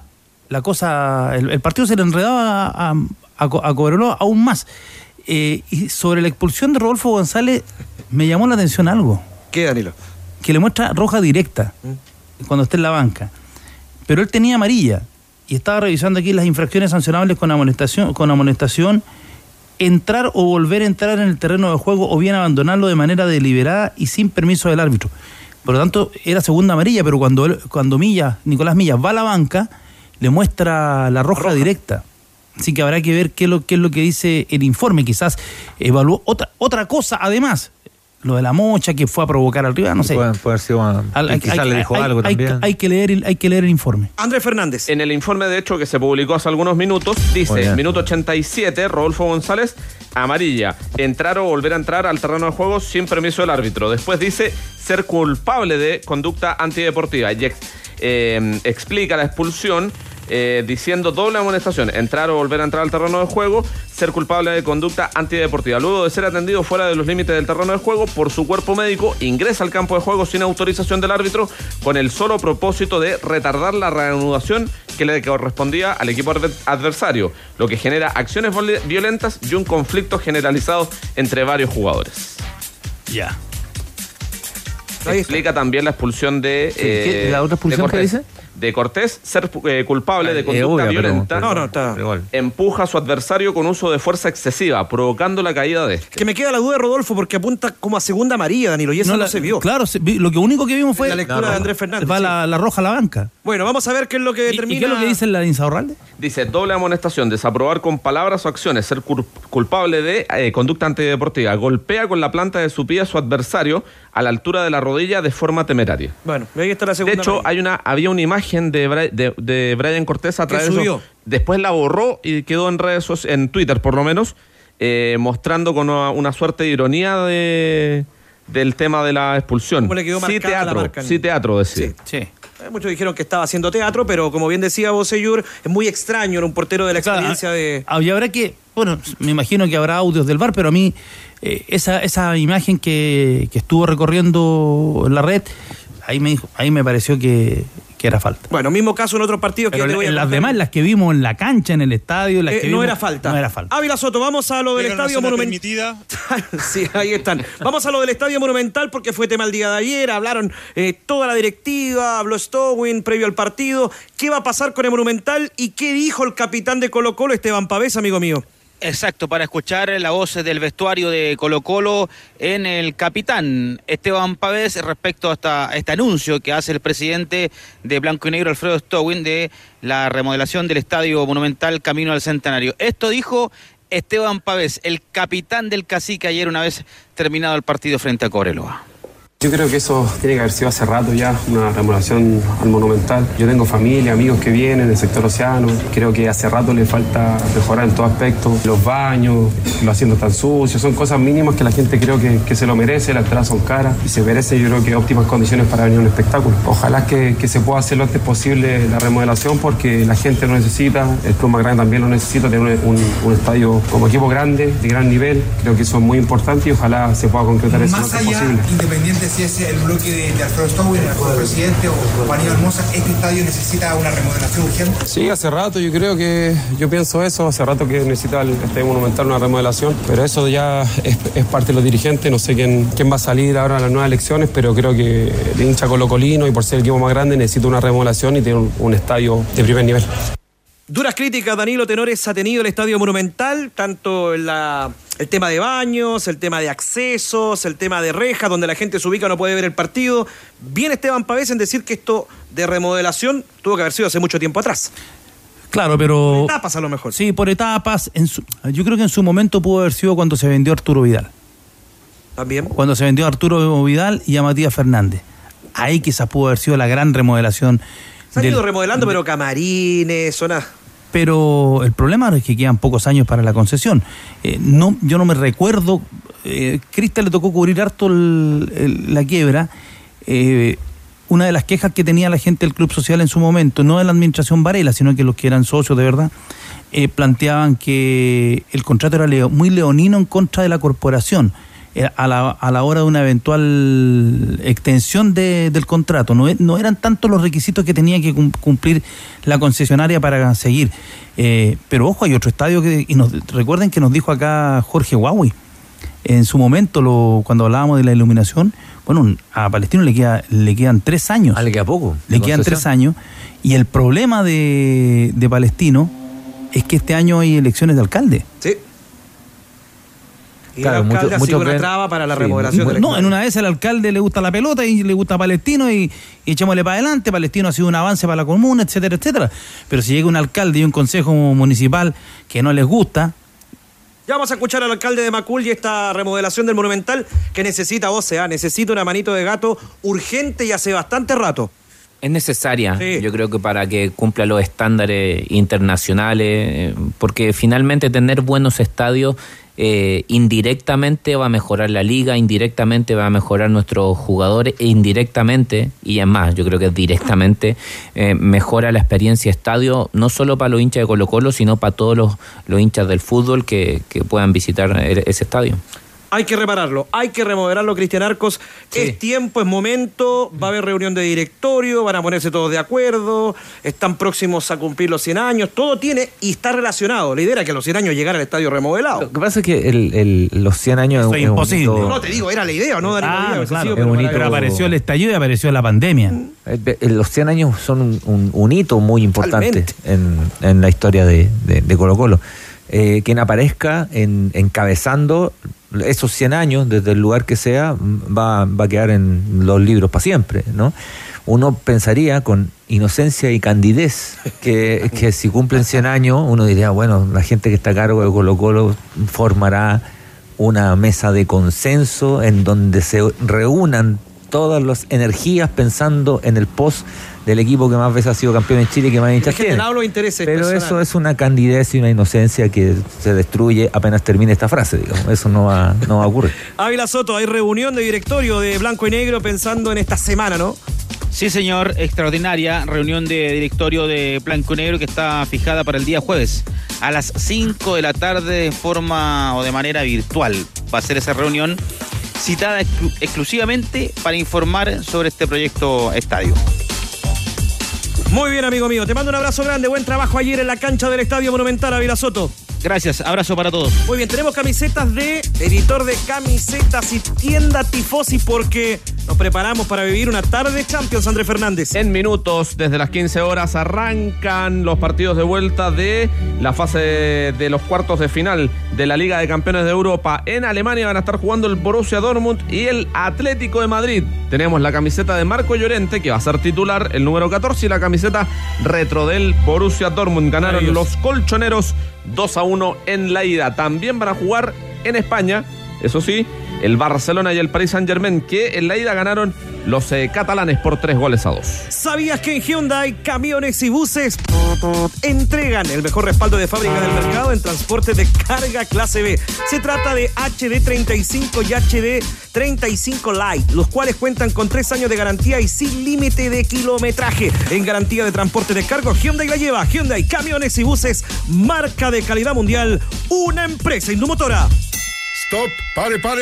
la cosa, el, el partido se le enredaba a, a, a Cobreloa aún más. Eh, y sobre la expulsión de Rodolfo González me llamó la atención algo. ¿Qué, Danilo? Que le muestra roja directa ¿Mm? cuando está en la banca. Pero él tenía amarilla y estaba revisando aquí las infracciones sancionables con amonestación, con amonestación, entrar o volver a entrar en el terreno de juego o bien abandonarlo de manera deliberada y sin permiso del árbitro. Por lo tanto, era segunda amarilla, pero cuando él, cuando Millas, Nicolás Millas va a la banca, le muestra la roja, roja. directa. Así que habrá que ver qué es lo, qué es lo que dice el informe. Quizás evaluó otra, otra cosa además. Lo de la mocha que fue a provocar al rival, no sé. Puede, puede ser una, Al, quizás hay, le dijo hay, algo hay, también. Hay que, leer el, hay que leer el informe. Andrés Fernández. En el informe, de hecho, que se publicó hace algunos minutos, dice, minuto ochenta y siete, Rodolfo González, amarilla. Entrar o volver a entrar al terreno de juego sin permiso del árbitro. Después dice ser culpable de conducta antideportiva. Y ex, eh, explica la expulsión. Eh, diciendo doble amonestación, entrar o volver a entrar al terreno de juego, ser culpable de conducta antideportiva. Luego de ser atendido fuera de los límites del terreno de juego por su cuerpo médico, ingresa al campo de juego sin autorización del árbitro con el solo propósito de retardar la reanudación que le correspondía al equipo adversario, lo que genera acciones violentas y un conflicto generalizado entre varios jugadores. Ya. Yeah. Explica también la expulsión de... Sí, eh, ¿la otra expulsión qué dice? De Cortés, ser eh, culpable de conducta eh, obvio, violenta. Pero, no, no, está. Empuja a su adversario con uso de fuerza excesiva, provocando la caída de este. Que me queda la duda de Rodolfo, porque apunta como a segunda amarilla, Danilo, y eso no, no la, se vio. Claro, se, lo que único que vimos fue la lectura no, no, de Andrés Fernández. Va sí. la, la roja a la banca. Bueno, vamos a ver qué es lo que determina. ¿Y qué es lo que dice la Insaurralde? Dice, doble amonestación, desaprobar con palabras o acciones, ser culpable de eh, conducta antideportiva. Golpea con la planta de su pie a su adversario a la altura de la rodilla de forma temeraria. Bueno, ahí está la segunda. De hecho, hay una, había una imagen de, de, de Brian Cortés a través de eso. Después la borró y quedó en redes sociales, en Twitter por lo menos, eh, mostrando con una, una suerte de ironía de, del tema de la expulsión. ¿Cómo le quedó sí teatro, la marca? Sí teatro, decía. Sí, sí. Muchos dijeron que estaba haciendo teatro, pero como bien decía Bocellur, es muy extraño, era un portero de la experiencia claro, de... Y habrá que, bueno, me imagino que habrá audios del V A R, pero a mí eh, esa, esa imagen que, que estuvo recorriendo en la red, ahí me dijo, ahí me pareció que, que era falta. Bueno, mismo caso en otros partidos que pero te voy a en las contar. demás, las que vimos en la cancha, en el estadio, las eh, que no vimos, era falta. No era falta. Ávila Soto, vamos a lo del Pero Estadio Monumental. Sí, ahí están. Vamos a lo del Estadio Monumental porque fue tema el día de ayer, hablaron eh, toda la directiva, habló Stowin previo al partido. ¿Qué va a pasar con el Monumental y qué dijo el capitán de Colo-Colo, Esteban Pavés, amigo mío? Exacto, para escuchar la voz del vestuario de Colo-Colo en el capitán Esteban Pavés respecto a, esta, a este anuncio que hace el presidente de Blanco y Negro, Alfredo Stowin, de la remodelación del Estadio Monumental camino al Centenario. Esto dijo Esteban Pavés, el capitán del Cacique, ayer una vez terminado el partido frente a Cobreloa. Yo creo que eso tiene que haber sido hace rato ya, una remodelación al Monumental. Yo tengo familia, amigos que vienen del sector Océano. Creo que hace rato le falta mejorar en todo aspecto. Los baños, los asientos tan sucios, son cosas mínimas que la gente creo que, que se lo merece. Las entradas son caras y se merece, yo creo que óptimas condiciones para venir a un espectáculo. Ojalá que, que se pueda hacer lo antes posible la remodelación porque la gente lo necesita, el club más grande también lo necesita, tener un, un, un estadio como equipo grande, de gran nivel. Creo que eso es muy importante y ojalá se pueda concretar eso lo antes posible. Independiente si es el bloque de, de Alfredo Stowin, el actual presidente, o Juanito Hermosa, ¿este estadio necesita una remodelación urgente? Sí, hace rato, yo creo que, yo pienso eso, hace rato que necesita el Estadio Monumental una remodelación, pero eso ya es, es parte de los dirigentes, no sé quién, quién va a salir ahora en las nuevas elecciones, pero creo que el hincha colocolino y por ser el equipo más grande necesita una remodelación y tener un, un estadio de primer nivel. Duras críticas, Danilo Tenores, ha tenido el Estadio Monumental, tanto en la, el tema de baños, el tema de accesos, el tema de rejas, donde la gente se ubica no puede ver el partido. Bien Esteban Pavés en decir que esto de remodelación tuvo que haber sido hace mucho tiempo atrás. Claro, pero... Por etapas a lo mejor. Sí, por etapas. En su, yo creo que en su momento pudo haber sido cuando se vendió Arturo Vidal. También. Cuando se vendió a Arturo Vidal y a Matías Fernández. Ahí quizás pudo haber sido la gran remodelación. Se han ido remodelando, pero camarines, zonas. Pero el problema es que quedan pocos años para la concesión. Eh, no, yo no me recuerdo. Eh, Cristian le tocó cubrir harto el, el, la quiebra. Eh, una de las quejas que tenía la gente del Club Social en su momento, no de la administración Varela, sino que los que eran socios de verdad, eh, planteaban que el contrato era leo, muy leonino en contra de la corporación. a la, a la hora de una eventual extensión de, del contrato. No, no eran tantos los requisitos que tenía que cumplir la concesionaria para seguir. Eh, pero ojo, hay otro estadio que, y nos, recuerden que nos dijo acá Jorge Huawei, en su momento, lo, cuando hablábamos de la iluminación, bueno, a Palestino le queda le quedan tres años. Ah, le queda poco. Le quedan concesión. tres años. Y el problema de, de Palestino es que este año hay elecciones de alcalde. Sí. Y claro, el alcalde mucho, ha mucho sido una ven, traba para la sí, remodelación del No, estadio. En una vez al alcalde le gusta la pelota y le gusta Palestino y, y echémosle para adelante. Palestino ha sido un avance para la comuna, etcétera, etcétera. Pero si llega un alcalde y un consejo municipal que no les gusta. Ya vamos a escuchar al alcalde de Macul y esta remodelación del Monumental que necesita, o sea, necesita una manito de gato urgente y hace bastante rato. Es necesaria, sí. Yo creo que para que cumpla los estándares internacionales, porque finalmente tener buenos estadios eh, indirectamente va a mejorar la liga, indirectamente va a mejorar nuestros jugadores e indirectamente, y es más, yo creo que directamente eh, mejora la experiencia estadio, no solo para los hinchas de Colo-Colo, sino para todos los, los hinchas del fútbol que, que puedan visitar ese estadio. Hay que repararlo, hay que remodelarlo, Cristian Arcos. Sí. Es tiempo, es momento, va a haber reunión de directorio, van a ponerse todos de acuerdo, están próximos a cumplir los cien años, todo tiene y está relacionado. La idea era que a los cien años llegara al estadio remodelado. Lo que pasa es que el, el, los cien años es, es imposible. Bonito. No, te digo, era la idea, ¿no? Darío Ah, Díaz, claro, sí, pero, bonito, pero apareció el estallido y apareció la pandemia. Los cien años son un, un, un hito muy importante en, en la historia de, de, de Colo-Colo. Eh, quien aparezca en, encabezando esos cien años, desde el lugar que sea, va, va a quedar en los libros para siempre, ¿no? Uno pensaría con inocencia y candidez que, que si cumplen cien años, uno diría, bueno, la gente que está a cargo de Colo-Colo formará una mesa de consenso en donde se reúnan todas las energías pensando en el post del equipo que más veces ha sido campeón en Chile y que más hinchas tiene. Pero eso es una candidez y una inocencia que se destruye apenas termine esta frase, digamos. Eso no va, no va a ocurrir. Ávila Soto, hay reunión de directorio de Blanco y Negro pensando en esta semana, ¿no? Sí, señor, extraordinaria reunión de directorio de Blanco y Negro que está fijada para el día jueves a las cinco de la tarde de forma o de manera virtual. Va a ser esa reunión citada exclu- exclusivamente para informar sobre este proyecto estadio. Muy bien, amigo mío. Te mando un abrazo grande. Buen trabajo ayer en la cancha del Estadio Monumental, Ávila Soto. Gracias. Abrazo para todos. Muy bien. Tenemos camisetas de editor de camisetas y tienda Tifosi porque nos preparamos para vivir una tarde de Champions, Andrés Fernández. En minutos, desde las quince horas, arrancan los partidos de vuelta de la fase de los cuartos de final de la Liga de Campeones de Europa. En Alemania van a estar jugando el Borussia Dortmund y el Atlético de Madrid. Tenemos la camiseta de Marco Llorente, que va a ser titular, el número catorce, y la camiseta retro del Borussia Dortmund. Ganaron los colchoneros dos a uno en la ida. También van a jugar en España, eso sí, el Barcelona y el Paris Saint-Germain, que en la ida ganaron los eh, catalanes por tres goles a dos. ¿Sabías que en Hyundai Camiones y Buses entregan el mejor respaldo de fábrica del mercado en transporte de carga clase B? Se trata de H D treinta y cinco y H D treinta y cinco Lite, los cuales cuentan con tres años de garantía y sin límite de kilometraje. En garantía de transporte de cargo, Hyundai la lleva. Hyundai Camiones y Buses, marca de calidad mundial, una empresa indomotora. Stop, pare, pare.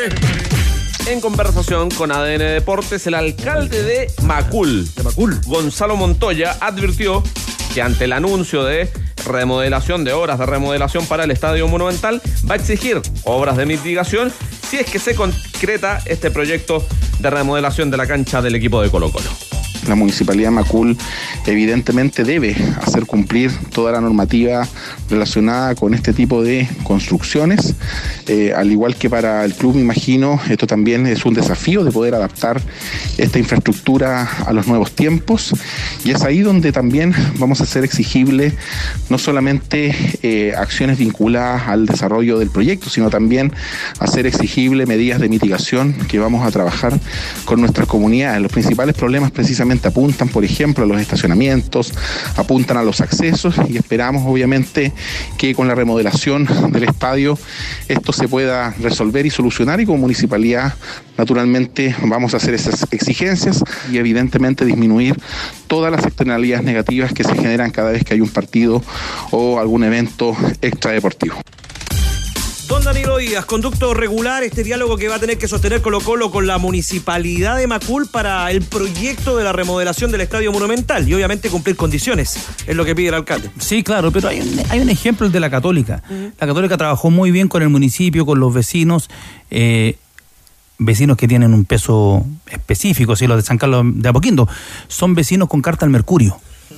En conversación con A D N Deportes, el alcalde de Macul, de Macul, Gonzalo Montoya, advirtió que ante el anuncio de remodelación, de obras de remodelación para el Estadio Monumental, va a exigir obras de mitigación si es que se concreta este proyecto de remodelación de la cancha del equipo de Colo-Colo. La Municipalidad de Macul evidentemente debe hacer cumplir toda la normativa relacionada con este tipo de construcciones, eh, al igual que para el club, me imagino, esto también es un desafío de poder adaptar esta infraestructura a los nuevos tiempos, y es ahí donde también vamos a hacer exigible no solamente eh, acciones vinculadas al desarrollo del proyecto, sino también hacer exigible medidas de mitigación que vamos a trabajar con nuestras comunidades. Los principales problemas precisamente apuntan, por ejemplo, a los estacionamientos, apuntan a los accesos, y esperamos obviamente que con la remodelación del estadio esto se pueda resolver y solucionar, y como municipalidad naturalmente vamos a hacer esas exigencias y evidentemente disminuir todas las externalidades negativas que se generan cada vez que hay un partido o algún evento extradeportivo. Don Danilo Díaz, conducto regular, este diálogo que va a tener que sostener Colo-Colo con la Municipalidad de Macul para el proyecto de la remodelación del Estadio Monumental y obviamente cumplir condiciones, es lo que pide el alcalde. Sí, claro, pero hay un, hay un ejemplo, el de la Católica. Uh-huh. La Católica trabajó muy bien con el municipio, con los vecinos, eh, vecinos que tienen un peso específico, si los de San Carlos de Apoquindo, son vecinos con carta al Mercurio.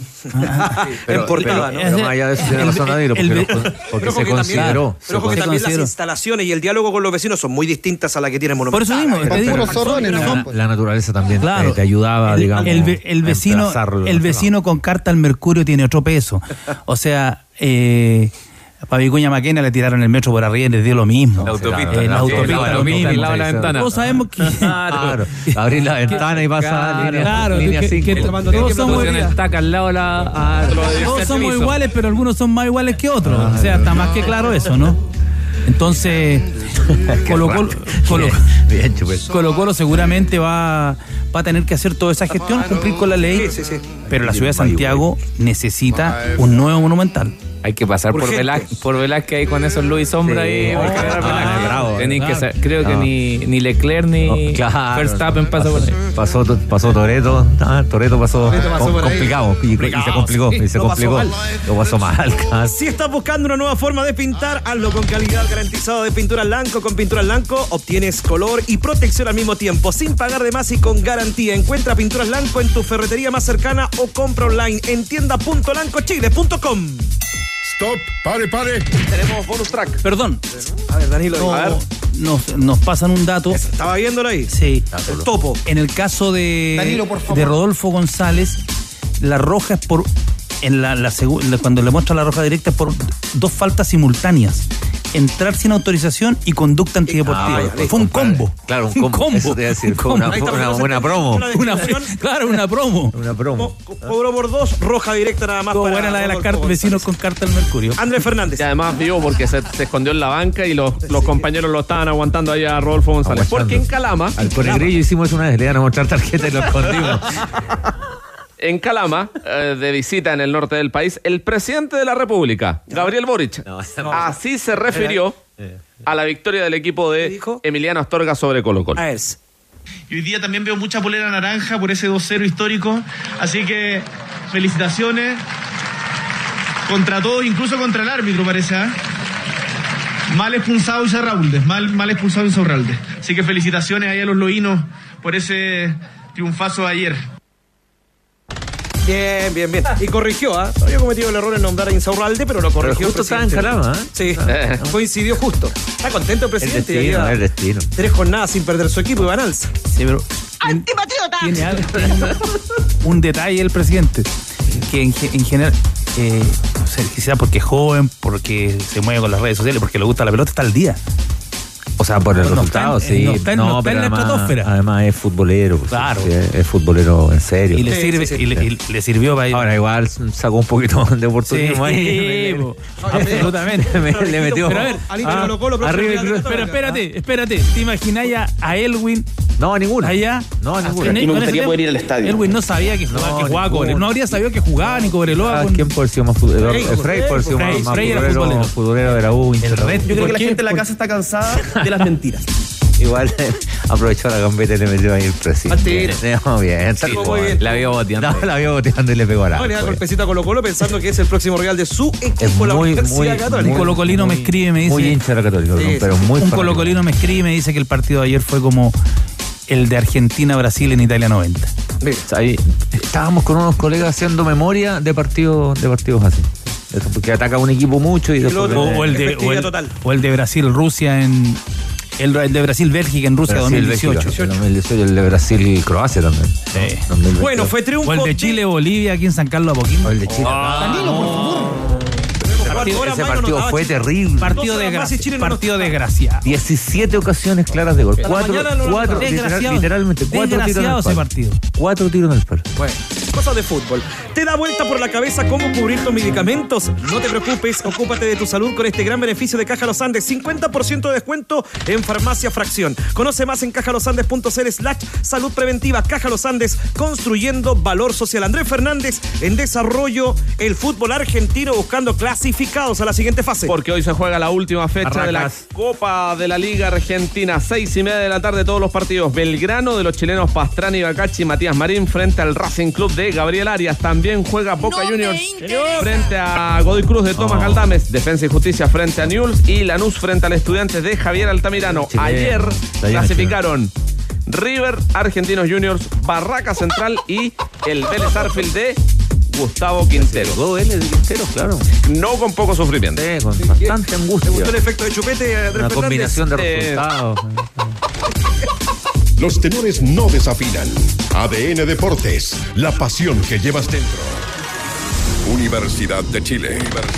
Ah, pero, en portada, pero, ¿no? Pero más allá de eso tiene razón Danilo, porque, el, porque, porque se consideró. Pero porque también las instalaciones y el diálogo con los vecinos son muy distintas a las que tiene Monumental. Por eso mismo, pero, pero, pero, zorrones, la, ¿no? la naturaleza también claro, te, te ayudaba, el, digamos. El, el vecino, el vecino con carta al Mercurio tiene otro peso. O sea, eh... para Vicuña Maquena le tiraron el metro por arriba y les dio lo mismo. La autopista. Eh, la autopista. Lo mismo, al lado de la ventana. Todos sabemos que... Claro. Abrir la ventana y pasar claro, línea cinco. Todos somos al lado la... Todos somos iguales, pero algunos son más iguales que otros. O sea, está más que claro eso, ¿no? Entonces, Colo Colo, Colo, Colo Colo seguramente va, va a tener que hacer toda esa gestión, cumplir con la ley, sí, sí, sí. Pero la ciudad de Santiago necesita un nuevo Monumental. Hay que pasar por Velázquez, por Velázquez ahí con esos luz y sombra sí. ahí. Oh, ah, bravo, Tenís claro. que ser, creo no. que ni, ni Leclerc ni oh, claro, Verstappen pasó por ahí. Pasó, pasó Toretto, ah, Toretto pasó, pasó com, complicado y, y se complicó, sí, y se complicó. Pasó lo pasó mal. Casi. Si estás buscando una nueva forma de pintar, hazlo con calidad garantizada de Pinturas Blanco. Con Pinturas Blanco obtienes color y protección al mismo tiempo, sin pagar de más y con garantía. Encuentra Pinturas Blanco en tu ferretería más cercana o compra online en tienda punto blanco chile punto com. Stop, pare, pare. Tenemos bonus track. Perdón. A ver, Danilo, no, a ver. Nos, nos pasan un dato. ¿Estaba viéndolo ahí? Sí. El topo. En el caso de, Danilo, por favor. de Rodolfo González, la roja es por... En la, la, cuando le muestra la roja directa es por dos faltas simultáneas. Entrar sin autorización y conducta antideportiva. Ah, fue un combo. Claro, un combo. Un combo. Eso te iba a decir, fue una, una, una buena promo. Una una, claro, una promo. Una promo. Cobró por dos, roja directa nada más. Fue buena la de las cartas, vecinos con carta al Mercurio. Andrés Fernández. Y además vio porque se, se escondió en la banca y los, los compañeros lo estaban aguantando ahí a Rodolfo González. Aguachando. Porque en Calama... Al Conegrillo hicimos una vez, le iban a mostrar tarjeta y lo escondimos. En Calama, eh, de visita en el norte del país, el presidente de la República, Gabriel Boric, no, no. así se refirió a la victoria del equipo de Emiliano Astorga sobre Colo-Colo. A ver. Y hoy día también veo mucha polera naranja por ese dos cero histórico, así que felicitaciones contra todos, incluso contra el árbitro, parece, ¿eh? Mal expulsado Izarralde, mal, mal expulsado Izarralde. Así que felicitaciones ahí a los loínos por ese triunfazo de ayer. Bien, bien, bien. Y corrigió, ¿ah? ¿eh? Había cometido el error en nombrar a Insaurralde, pero lo corrigió. Pero justo estaba en Calama, ¿eh? Sí, ah. coincidió justo. Está contento el presidente. El destino, el destino. Tres jornadas sin perder su equipo y van alza. Sí, pero... ¡Antipatriota! Tiene algo, un detalle el presidente, que en, en general, eh, o sea, quizá porque es joven, porque se mueve con las redes sociales, porque le gusta la pelota, está al día. O sea, por el no resultado, está en, sí. No está en, no, no está pero en la además, estratosfera. Además es futbolero. Claro. Sí, es, es futbolero en serio. Y le, sirve, sí, sí, sí. Y le, y le sirvió para ir. Ahora igual sacó un poquito de oportunismo sí, ahí. Sí, absolutamente. me, le metió. Pero a ver, ah, arriba, pero espérate, espérate. ¿Te imagináis a, a Elwin? No, a ninguna. Allá. No, a ninguna. Y me gustaría poder ir al estadio. Elwin no sabía que jugaba, no, que jugaba Cobreloa. No habría sabido que jugaba ni Cobreloa. Con... ¿Quién por ser más futbolero? Frey por ser más futbolero, futbolero de la U. Yo creo que la gente en la casa está cansada de las mentiras. Igual aprovechó la gambeta y le metió ahí el presidente. No, bien, sí, muy bien. La vio boteando. No, la vio boteando y le pegó a la. No, le da golpecito a Colo Colo pensando que es el próximo rival de su equipo, es la muy, Universidad muy, Católica. Un colocolino me escribe y me dice. Muy hincha de la Católica, sí, pero muy Un colocolino me escribe y me dice que el partido de ayer fue como el de Argentina-Brasil en Italia noventa. Ahí estábamos con unos colegas haciendo memoria de partidos, de partidos así. Porque ataca un equipo mucho y, y después o, o, el de, o, el, o el de Brasil-Rusia en. El, el de Brasil-Bélgica en Rusia Brasil, dos mil dieciocho. Bélgica, dos mil dieciocho. El de Brasil-Croacia también. Sí. Bueno, fue triunfo. O el de Chile-Bolivia aquí en San Carlos Apoquindo. O el de Chile. Oh, Danilo, por favor. Partido, ese partido no fue terrible. Partido, de gracia, partido desgraciado. diecisiete ocasiones claras de gol. Cuatro, cuatro literal, literalmente cuatro tiros en el palo. Ese partido. Cuatro tiros en el palo. Bueno. cosas de fútbol. ¿Te da vuelta por la cabeza cómo cubrir tus medicamentos? No te preocupes, ocúpate de tu salud con este gran beneficio de Caja Los Andes. cincuenta por ciento de descuento en Farmacia Fracción. Conoce más en cajalosandes.cl slash salud preventiva. Caja Los Andes, construyendo valor social. Andrés Fernández, en desarrollo el fútbol argentino, buscando clasificados a la siguiente fase. Porque hoy se juega la última fecha Arrancas. de la Copa de la Liga Argentina. Seis y media de la tarde todos los partidos. Belgrano de los chilenos Pastrana, Ibacachi y Matías Marín frente al Racing Club de Gabriel Arias. También juega Boca no Juniors frente a Godoy Cruz de Tomás oh. Galdames. Defensa y Justicia frente a Newell's y Lanús frente al Estudiantes de Javier Altamirano. Chile. Ayer clasificaron River, Argentinos Juniors, Barraca Central y el Vélez Arfield de Gustavo Quintero. Dos Vélez de Quintero, claro. No con poco sufrimiento. Sí, con bastante angustia. ¿Te gustó el efecto de chupete? Una Fernández? Combinación de resultados. Los tenores no desafinan. A D N Deportes, la pasión que llevas dentro. Universidad de Chile.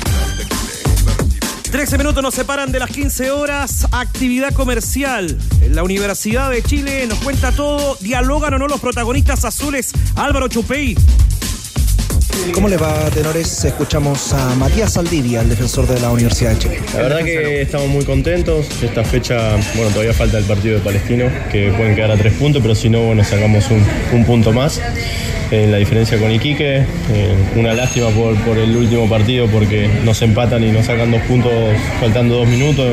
trece minutos nos separan de las quince horas. Actividad comercial en la Universidad de Chile. Nos cuenta todo. ¿Dialogan o no los protagonistas azules? Álvaro Chupey. ¿Cómo le va, tenores? Escuchamos a Matías Saldivia, el defensor de la Universidad de Chile. La verdad que estamos muy contentos. Esta fecha, bueno, todavía falta el partido de Palestino, que pueden quedar a tres puntos, pero si no, bueno, sacamos un, un punto más. En la diferencia con Iquique, eh, una lástima por, por el último partido porque nos empatan y nos sacan dos puntos faltando dos minutos.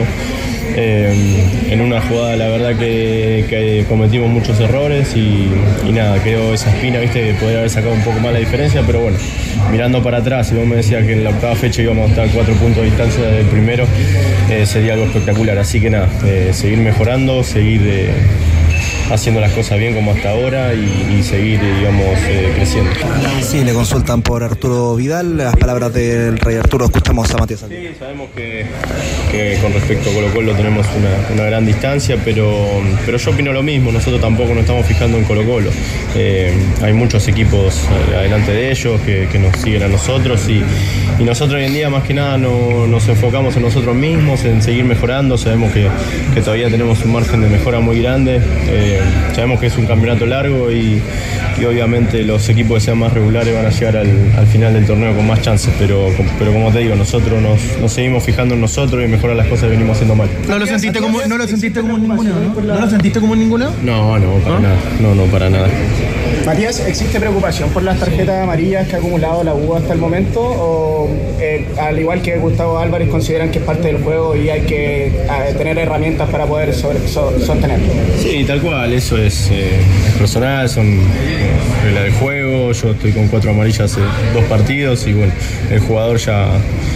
Eh, en una jugada la verdad que, que cometimos muchos errores y, y nada, quedó esa espina, viste, que podría haber sacado un poco más la diferencia, pero bueno, mirando para atrás, si vos me decías que en la octava fecha íbamos a estar cuatro puntos de distancia del primero, eh, sería algo espectacular, así que nada, eh, seguir mejorando, seguir eh, haciendo las cosas bien como hasta ahora y, y seguir, digamos, eh, creciendo. Sí, le consultan por Arturo Vidal, las palabras del Rey Arturo, escuchamos a Matías. Sí, sabemos que, que con respecto a Colo Colo tenemos una, una gran distancia, pero, pero yo opino lo mismo, nosotros tampoco nos estamos fijando en Colo Colo. Eh, hay muchos equipos adelante de ellos que, que nos siguen a nosotros y, y nosotros hoy en día más que nada no, nos enfocamos en nosotros mismos, en seguir mejorando, sabemos que, que todavía tenemos un margen de mejora muy grande. Eh, Sabemos que es un campeonato largo y, y obviamente los equipos que sean más regulares van a llegar al, al final del torneo con más chances, pero, pero como te digo, nosotros nos, nos seguimos fijando en nosotros y mejorar las cosas que venimos haciendo mal. ¿No lo sentiste como, no lo sentiste como un ninguneo? ¿No? ¿No lo sentiste como un ninguneo? No, no, para ¿Ah? nada, no, no, para nada. Matías, ¿existe preocupación por las tarjetas amarillas que ha acumulado la U hasta el momento? ¿O eh, al igual que Gustavo Álvarez consideran que es parte del juego y hay que eh, tener herramientas para poder sobre, so, sostenerlo? Sí, tal cual, eso es, eh, es personal, son eh, reglas del juego. Yo estoy con cuatro amarillas hace dos partidos y bueno, el jugador ya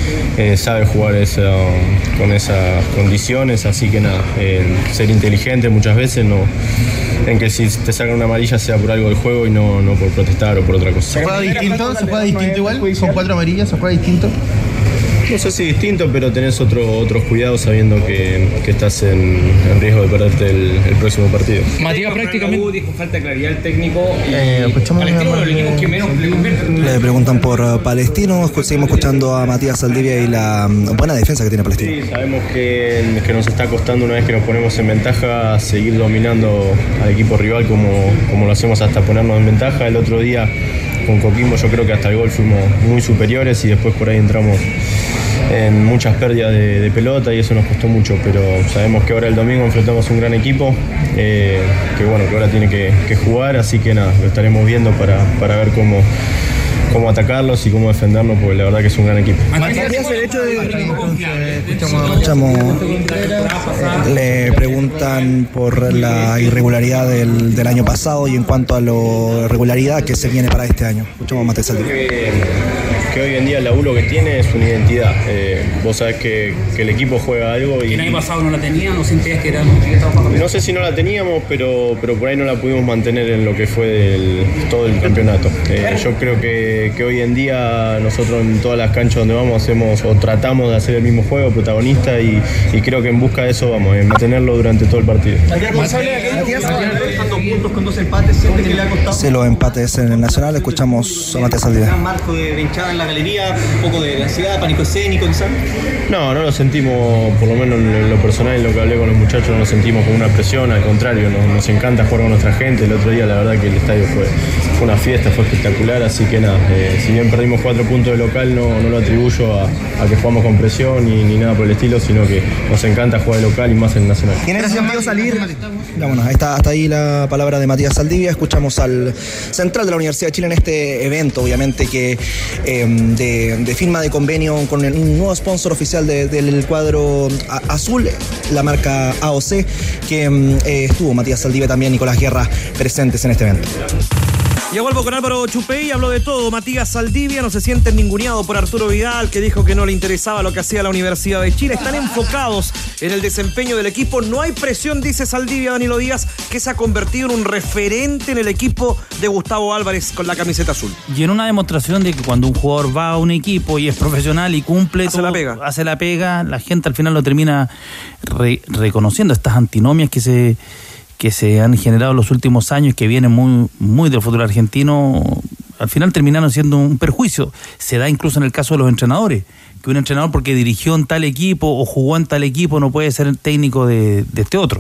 eh, sabe jugar esa, con esas condiciones, así que nada, eh, ser inteligente muchas veces, no en que si te sacan una amarilla sea por algo del juego y no, no por protestar o por otra cosa. ¿Se juega distinto? ¿Se juega distinto igual? ¿Con cuatro amarillas? ¿Se juega distinto? No sé si distinto, pero tenés otro, otros cuidados sabiendo que, que estás en, en riesgo de perderte el, el próximo partido. Matías prácticamente dijo falta de claridad el técnico y eh, Palestino de los equipos que menos le convierten. Le preguntan por Palestino, seguimos escuchando a Matías Saldivia y la buena defensa que tiene Palestino. Sí, sabemos que, que nos está costando una vez que nos ponemos en ventaja seguir dominando al equipo rival como, como lo hacemos hasta ponernos en ventaja. El otro día con Coquimbo yo creo que hasta el gol fuimos muy superiores y después por ahí entramos en muchas pérdidas de, de pelota y eso nos costó mucho, pero sabemos que ahora el domingo enfrentamos un gran equipo eh, que bueno, que ahora tiene que, que jugar, así que nada, lo estaremos viendo para, para ver cómo, cómo atacarlos y cómo defendernos, porque la verdad que es un gran equipo. Escuchamos, le preguntan por la irregularidad del, del año pasado y en cuanto a la irregularidad que se viene para este año. Escuchamos a Matías Saldivia. Que hoy en día la U lo que tiene es una identidad. Eh, vos sabés que, que el equipo juega algo y... ¿El año pasado no la tenían? ¿No sentías que era...? No sé si no la teníamos, pero, pero por ahí no la pudimos mantener en lo que fue el, todo el campeonato. Eh, yo creo que que, que hoy en día nosotros en todas las canchas donde vamos hacemos o tratamos de hacer el mismo juego, protagonista, y, y creo que en busca de eso vamos, en mantenerlo durante todo el partido. Sí, los empates en el Nacional, escuchamos a Matías Saldivia. ¿Un marco de hinchada en la galería, un poco de ansiedad, pánico escénico quizás? No, no lo sentimos, por lo menos en lo personal, en lo que hablé con los muchachos, no lo sentimos como una presión, al contrario, nos, nos encanta jugar con nuestra gente. El otro día la verdad que el estadio fue, fue una fiesta, fue espectacular, así que nada, eh, si bien perdimos cuatro puntos de local, no, no lo atribuyo a, a que jugamos con presión ni, ni nada por el estilo, sino que nos encanta jugar de local y más en el Nacional. ¿Tiene sentido salir? Ya, bueno, ahí está, hasta ahí la palabra de Matías Saldivia. Escuchamos al central de la Universidad de Chile en este evento, obviamente que eh, de, de firma de convenio con el, un nuevo sponsor oficial de, del cuadro a, azul, la marca A O C, que eh, estuvo Matías Saldivia también, Nicolás Guerra, presentes en este evento. Ya vuelvo con Álvaro Chupey, habló de todo. Matías Saldivia no se siente ninguneado por Arturo Vidal, que dijo que no le interesaba lo que hacía la Universidad de Chile. Están enfocados en el desempeño del equipo. No hay presión, dice Saldivia, Danilo Díaz, que se ha convertido en un referente en el equipo de Gustavo Álvarez con la camiseta azul. Y en una demostración de que cuando un jugador va a un equipo y es profesional y cumple, hace todo, la pega. hace la pega, la gente al final lo termina re- reconociendo. Estas antinomias que se... que se han generado en los últimos años, que vienen muy, muy del fútbol argentino, al final terminaron siendo un perjuicio. Se da incluso en el caso de los entrenadores, que un entrenador porque dirigió en tal equipo o jugó en tal equipo no puede ser técnico de, de este otro.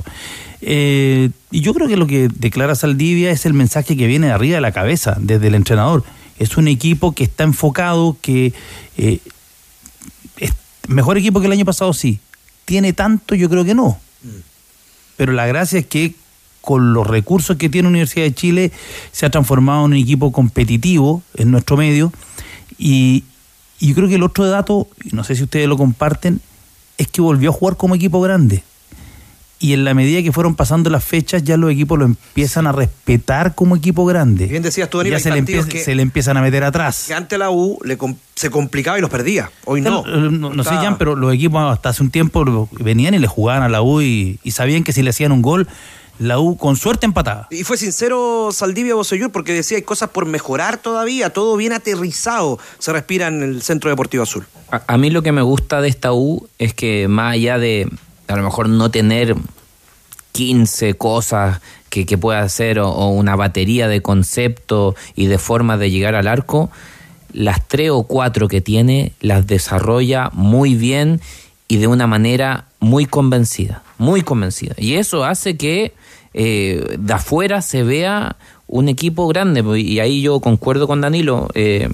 Eh, y yo creo que lo que declara Saldivia es el mensaje que viene de arriba de la cabeza, desde el entrenador. Es un equipo que está enfocado, que eh, es mejor equipo que el año pasado, sí. ¿Tiene tanto? Yo creo que no. Pero la gracia es que con los recursos que tiene Universidad de Chile se ha transformado en un equipo competitivo en nuestro medio, y, y yo creo que el otro dato, y no sé si ustedes lo comparten, es que volvió a jugar como equipo grande, y en la medida que fueron pasando las fechas ya los equipos lo empiezan a respetar como equipo grande. Bien decías tú, Danilo, ya se le, empieza, que, se le empiezan a meter atrás. Que ante la U le com- se complicaba y los perdía, hoy no. No, no, no sé, Jan, pero los equipos hasta hace un tiempo venían y le jugaban a la U y, y sabían que si le hacían un gol, la U con suerte empataba. Y fue sincero Saldivia Bosellur porque decía hay cosas por mejorar todavía, todo bien aterrizado se respira en el Centro Deportivo Azul. A, a mí lo que me gusta de esta U es que más allá de a lo mejor no tener quince cosas que, que pueda hacer o, o una batería de conceptos y de formas de llegar al arco, las tres o cuatro que tiene las desarrolla muy bien y de una manera muy convencida, muy convencida. Y eso hace que eh, de afuera se vea un equipo grande. Y ahí yo concuerdo con Danilo. Eh,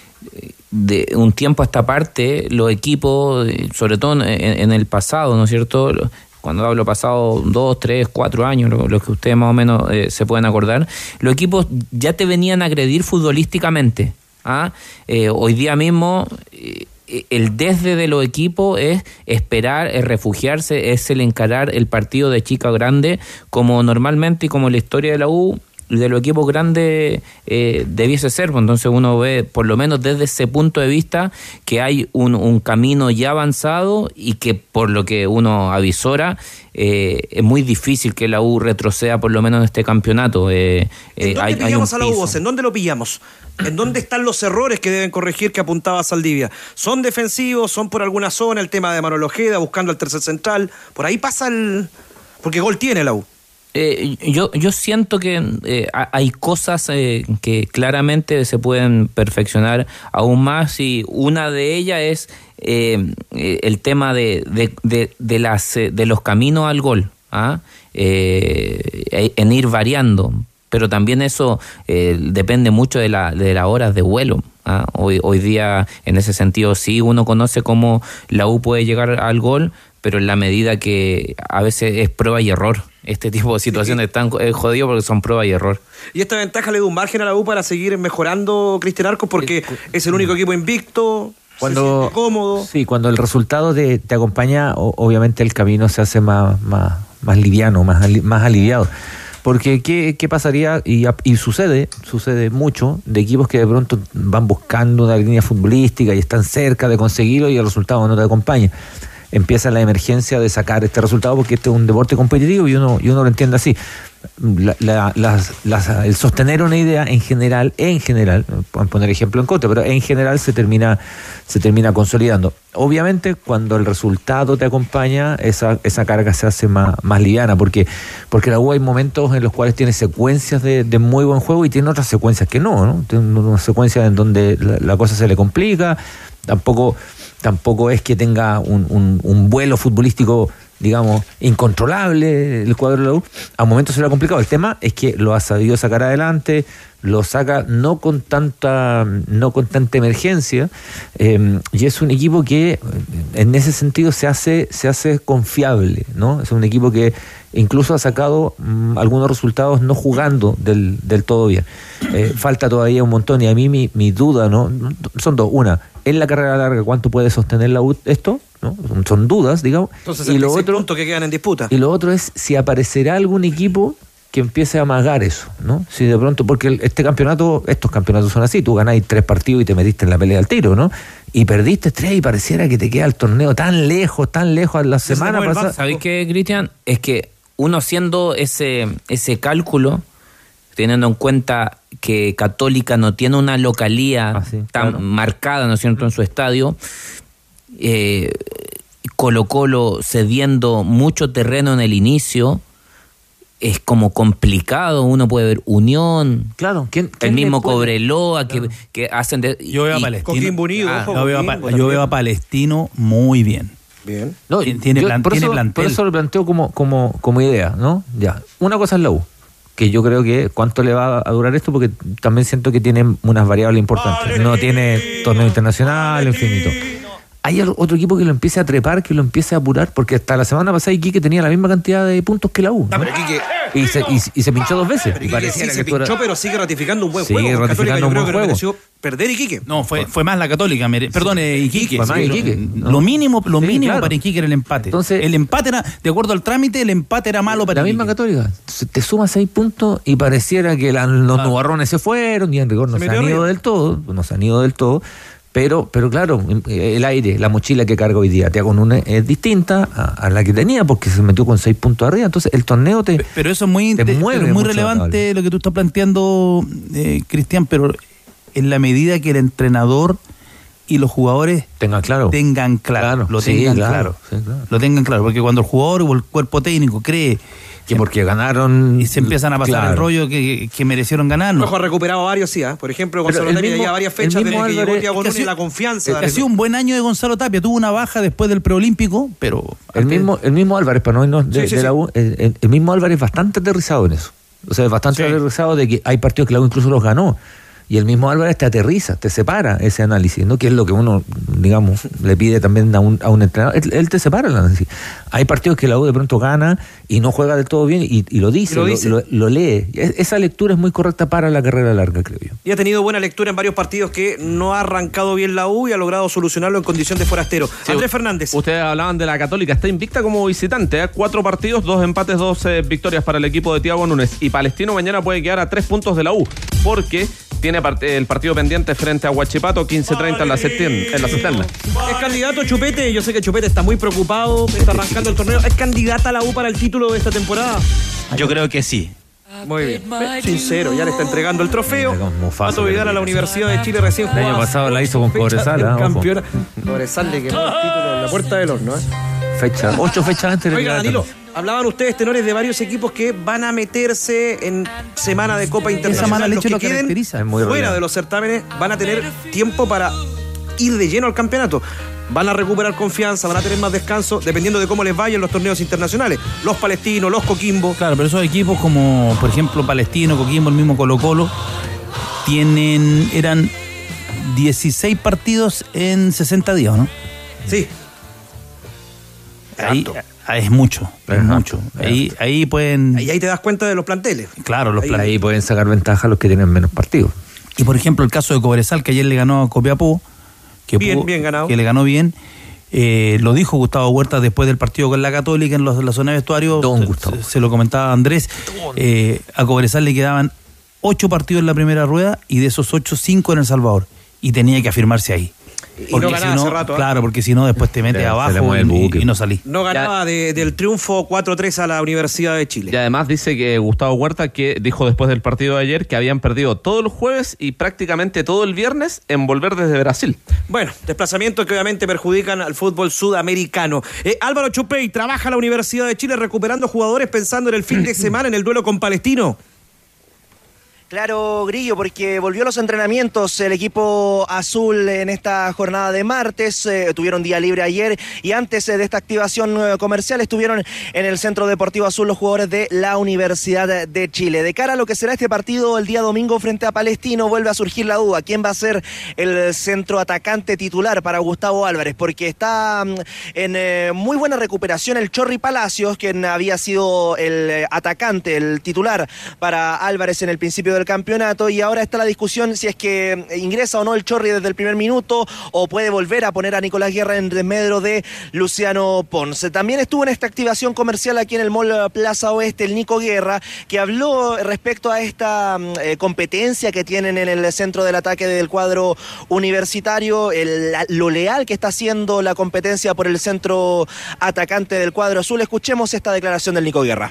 de un tiempo a esta parte, los equipos, sobre todo en, en el pasado, ¿no es cierto?, cuando hablo pasado dos, tres, cuatro años, lo, lo que ustedes más o menos eh, se pueden acordar, los equipos ya te venían a agredir futbolísticamente. ¿ah? Eh, hoy día mismo eh, el desde de los equipos es esperar, es refugiarse, es el encarar el partido de chica grande como normalmente y como la historia de la U de los equipos grandes eh, debiese ser. Entonces uno ve, por lo menos desde ese punto de vista, que hay un, un camino ya avanzado y que por lo que uno avisora, eh, es muy difícil que la U retroceda por lo menos en este campeonato. Eh, ¿En eh, dónde hay, pillamos hay a la U? ¿En dónde lo pillamos? ¿En dónde están los errores que deben corregir que apuntaba Saldivia? ¿Son defensivos? ¿Son por alguna zona? El tema de Manuel Ojeda buscando al tercer central. Por ahí pasa el... Porque gol tiene la U. Eh, yo, yo siento que eh, hay cosas eh, que claramente se pueden perfeccionar aún más, y una de ellas es eh, el tema de, de, de, de, las, de los caminos al gol, ¿ah? eh, en ir variando, pero también eso eh, depende mucho de, la, de las horas de vuelo. ¿ah? Hoy, hoy día, en ese sentido, sí uno conoce cómo la U puede llegar al gol, pero en la medida que a veces es prueba y error. Este tipo de situaciones están eh, jodidos porque son prueba y error. Y esta ventaja le da un margen a la U para seguir mejorando, Cristian Arcos, porque es el único equipo invicto, cuando, se siente cómodo. Sí, cuando el resultado te, te acompaña, o, obviamente el camino se hace más, más, más liviano, más, ali, más aliviado. Porque ¿qué, qué pasaría? Y, y sucede, sucede mucho, de equipos que de pronto van buscando una línea futbolística y están cerca de conseguirlo y el resultado no te acompaña. empieza la emergencia de sacar este resultado, porque este es un deporte competitivo y uno, y uno lo entiende así. La, la, las, las, el sostener una idea en general, en general, pueden poner ejemplo en contra, pero en general se termina, se termina consolidando. Obviamente, cuando el resultado te acompaña, esa, esa carga se hace más, más liviana, porque, porque la U hay momentos en los cuales tiene secuencias de, de muy buen juego y tiene otras secuencias que no, ¿no? Tiene una secuencia en donde la, la cosa se le complica, tampoco, tampoco es que tenga un, un, un vuelo futbolístico, digamos, incontrolable el cuadro de la U. A momentos se le ha complicado. El tema es que lo ha sabido sacar adelante, lo saca no con tanta no con tanta emergencia, eh, y es un equipo que en ese sentido se hace se hace confiable, ¿no? Es un equipo que incluso ha sacado mmm, algunos resultados no jugando del, del todo bien. Eh, falta todavía un montón, y a mí mi, mi duda, ¿no? Son dos. Una, en la carrera larga, ¿cuánto puede sostener la U esto? ¿No? Son dudas, digamos. Entonces, y lo otro, puntos que quedan en disputa. Y lo otro es si aparecerá algún equipo que empiece a amagar eso, ¿no? Si de pronto, porque este campeonato, estos campeonatos son así, tú ganáis tres partidos y te metiste en la pelea al tiro, ¿no? Y perdiste tres y pareciera que te queda el torneo tan lejos, tan lejos a la semana pasada. ¿Sabéis qué, Cristian? Es que uno haciendo ese, ese cálculo, teniendo en cuenta que Católica no tiene una localía ah, sí, tan claro. marcada, ¿no es cierto?, en su estadio, eh, Colo-Colo cediendo mucho terreno en el inicio, es como complicado. Uno puede ver Unión, claro, ¿quién, quién el mismo puede? Cobreloa, claro. que, que hacen de, yo veo y, a Palestino, Coquimbo Unido, ah, ojo, yo, veo a, Coquimbo, yo veo a Palestino muy bien. Bien. No, tiene, yo, plan, por, tiene eso, plantel. por eso lo planteo como, como, como idea, ¿no? Ya, una cosa es la U, que yo creo que cuánto le va a durar esto, porque también siento que tiene unas variables importantes. No tiene torneo internacional, infinito. Hay otro equipo que lo empiece a trepar, que lo empiece a apurar, porque hasta la semana pasada Iquique tenía la misma cantidad de puntos que la U, ¿no? No, pero Iquique, y, se, y, y se pinchó dos veces. Pero y Iquique sí se pinchó, era... pero sigue ratificando un buen sigue juego. Ratificando Católica, un yo buen creo que juego. no mereció perder Iquique. No, fue, fue más la Católica, mere... perdón, eh, Iquique. Fue más sí, Iquique. Lo, No. lo mínimo, lo Sí, mínimo claro. para Iquique era el empate. Entonces, el empate era, de acuerdo al trámite, el empate era malo para la Iquique. misma Católica. Te suma seis puntos y pareciera que la, los Ah. nubarrones se fueron, y en rigor no Se se, han metió ido arriba. del todo, no se han ido del todo. Pero, pero claro, el aire, la mochila que carga hoy día, te hago una es distinta a, a la que tenía, porque se metió con seis puntos arriba. Entonces el torneo te Pero eso es muy, te te- mueve pero es muy mucho, relevante lo que tú estás planteando, eh, Cristian, pero en la medida que el entrenador y los jugadores tengan claro, tengan claro, Claro, lo sí, tengan claro, claro, sí, claro. lo tengan claro, porque cuando el jugador o el cuerpo técnico cree que porque ganaron y se empiezan a pasar claro. el rollo que, que merecieron ganar, ¿no? Ojo, ha recuperado varios, sí, ¿eh? Por ejemplo, Pero Gonzalo el Tapia mismo- ya varias el fechas mismo desde que llegó Álvarez- Thiago es que ha Núñez, sido- la confianza. Ha de- sido un buen año de Gonzalo Tapia, tuvo una baja después del preolímpico, pero El mismo, el mismo Álvarez, para no irnos de, Sí, sí, de la sí. U, el, el- el mismo Álvarez es bastante aterrizado en eso. O sea, es bastante Sí. aterrizado de que hay partidos que la U incluso los ganó. Y el mismo Álvarez te aterriza, te separa ese análisis, ¿no? Que es lo que uno, digamos, le pide también a un, a un entrenador. Él, él te separa el análisis. Hay partidos que la U de pronto gana y no juega del todo bien y, y lo dice, Y lo lo, dice. lo- lo lee. Es- esa lectura es muy correcta para la carrera larga, creo yo. Y ha tenido buena lectura en varios partidos que no ha arrancado bien la U y ha logrado solucionarlo en condición de forastero. Sí, Andrés Fernández. Ustedes hablaban de la Católica, está invicta como visitante, ¿eh? Cuatro partidos, dos empates, dos eh, victorias para el equipo de Thiago Núñez. Y Palestino mañana puede quedar a tres puntos de la U, porque tiene part- el partido pendiente frente a Huachipato, quince treinta en la Septien- en la Cisterna. Es candidato Chupete, yo sé que Chupete está muy preocupado, está arrancando el torneo. ¿Es candidata la U para el título de esta temporada? Yo creo que sí. Muy bien. Sincero, ya le está entregando el trofeo. Mufasa, Pato Vidal a la Universidad de Chile recién El año jugada pasado la hizo con fecha Cobresal, del ah, ojo. campeona- Cobresal le quemó el título en la puerta del horno, ¿eh? Fecha, ocho fechas antes de Oiga, la Danilo, hablaban ustedes, tenores, de varios equipos que van a meterse en semana de Copa Internacional. mala Los leche que lo queden caracteriza. Es muy fuera relevante. de los certámenes van a tener tiempo para ir de lleno al campeonato. Van a recuperar confianza, van a tener más descanso, dependiendo de cómo les vayan los torneos internacionales. Los palestinos, los Coquimbo. claro, pero esos equipos como, por ejemplo, Palestino, Coquimbo, el mismo Colo-Colo, tienen, eran dieciséis partidos en sesenta días, ¿no? Sí. Ahí, Harto. ahí es mucho, es Ajá. mucho. Ahí, ahí pueden, Y ahí te das cuenta de los planteles. claro, los Ahí, planes. ahí pueden sacar ventaja los que tienen menos partidos. Y por ejemplo, el caso de Cobresal, que ayer le ganó a Copiapó, que, Bien, pudo- bien ganado. que le ganó bien. Eh, lo dijo Gustavo Huerta después del partido con la Católica en, los, en la zona de vestuario. Don se, Gustavo. se- se lo comentaba Andrés. Eh, a Cobresal le quedaban ocho partidos en la primera rueda y de esos ocho, cinco en El Salvador. Y tenía que afirmarse ahí. Y no ganaba si no, hace rato. ¿eh? Claro, porque si no, después te metes claro, abajo y, y no salís. No ganaba de, del triunfo cuatro tres a la Universidad de Chile. Y además dice que Gustavo Huerta, que dijo después del partido de ayer que habían perdido todo el jueves y prácticamente todo el viernes en volver desde Brasil. Bueno, desplazamientos que obviamente perjudican al fútbol sudamericano. Eh, Álvaro Chupey trabaja en la Universidad de Chile recuperando jugadores pensando en el fin de semana en el duelo con Palestino. Claro, Grillo, porque volvió a los entrenamientos el equipo azul en esta jornada de martes, eh, tuvieron día libre ayer y antes eh, de esta activación eh, comercial estuvieron en el Centro Deportivo Azul los jugadores de la Universidad de Chile. De cara a lo que será este partido el día domingo frente a Palestino, vuelve a surgir la duda, ¿quién va a ser el centro atacante titular para Gustavo Álvarez? Porque está en eh, muy buena recuperación el Chorri Palacios, quien había sido el eh, atacante, el titular para Álvarez en el principio del campeonato, y ahora está la discusión si es que ingresa o no el Chorri desde el primer minuto o puede volver a poner a Nicolás Guerra en desmedro de Luciano Ponce. También estuvo en esta activación comercial aquí en el Mall Plaza Oeste el Nico Guerra, que habló respecto a esta eh, competencia que tienen en el centro del ataque del cuadro universitario, el, lo leal que está haciendo la competencia por el centro atacante del cuadro azul. Escuchemos esta declaración del Nico Guerra.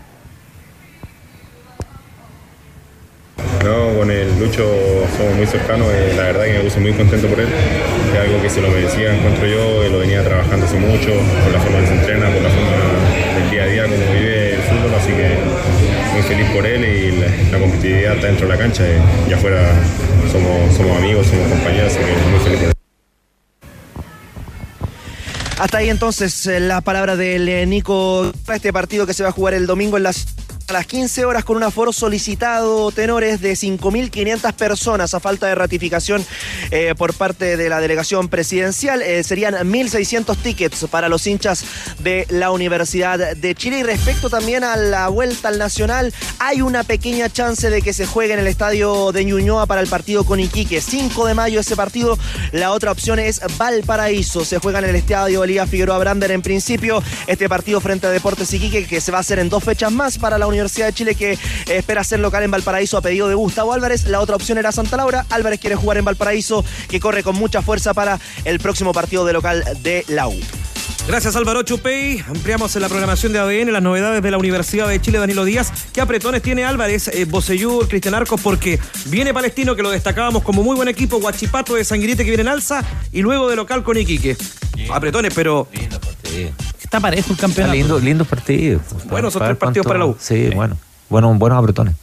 No, con el Lucho somos muy cercanos, eh, la verdad que me puse muy contento por él, es algo que se lo merecía, encuentro yo, lo venía trabajando hace mucho, por la forma que se entrena, por la forma del día a día, como vive el fútbol, así que muy feliz por él y la, la competitividad está dentro de la cancha, eh, y afuera somos, somos amigos, somos compañeros, así que muy feliz por él. Hasta ahí entonces la palabra del Nico para este partido que se va a jugar el domingo en las... a las quince horas con un aforo solicitado, tenores, de cinco mil quinientas personas a falta de ratificación eh, por parte de la delegación presidencial. Eh, serían mil seiscientos tickets para los hinchas de la Universidad de Chile. Y respecto también a la vuelta al Nacional, hay una pequeña chance de que se juegue en el estadio de Ñuñoa para el partido con Iquique. cinco de mayo ese partido. La otra opción es Valparaíso. Se juega en el estadio Elías Figueroa Brander en principio. Este partido frente a Deportes Iquique, que se va a hacer en dos fechas más para la Universidad de Chile, que espera ser local en Valparaíso a pedido de Gustavo Álvarez. La otra opción era Santa Laura. Álvarez quiere jugar en Valparaíso, que corre con mucha fuerza para el próximo partido de local de la U. Gracias, Álvaro Chupey. Ampliamos en la programación de A D N las novedades de la Universidad de Chile. Danilo Díaz, ¿qué apretones tiene Álvarez, eh, Bocellur, Cristian Arcos? Porque viene Palestino, que lo destacábamos como muy buen equipo, Huachipato de Sanguirite, que viene en alza, y luego de local con Iquique. Bien. Apretones, pero... Lindo partido. Está parejo el campeonato. Lindo, lindos partidos. Bueno, son tres partidos para la U. Sí, sí. bueno. bueno. Buenos apretones.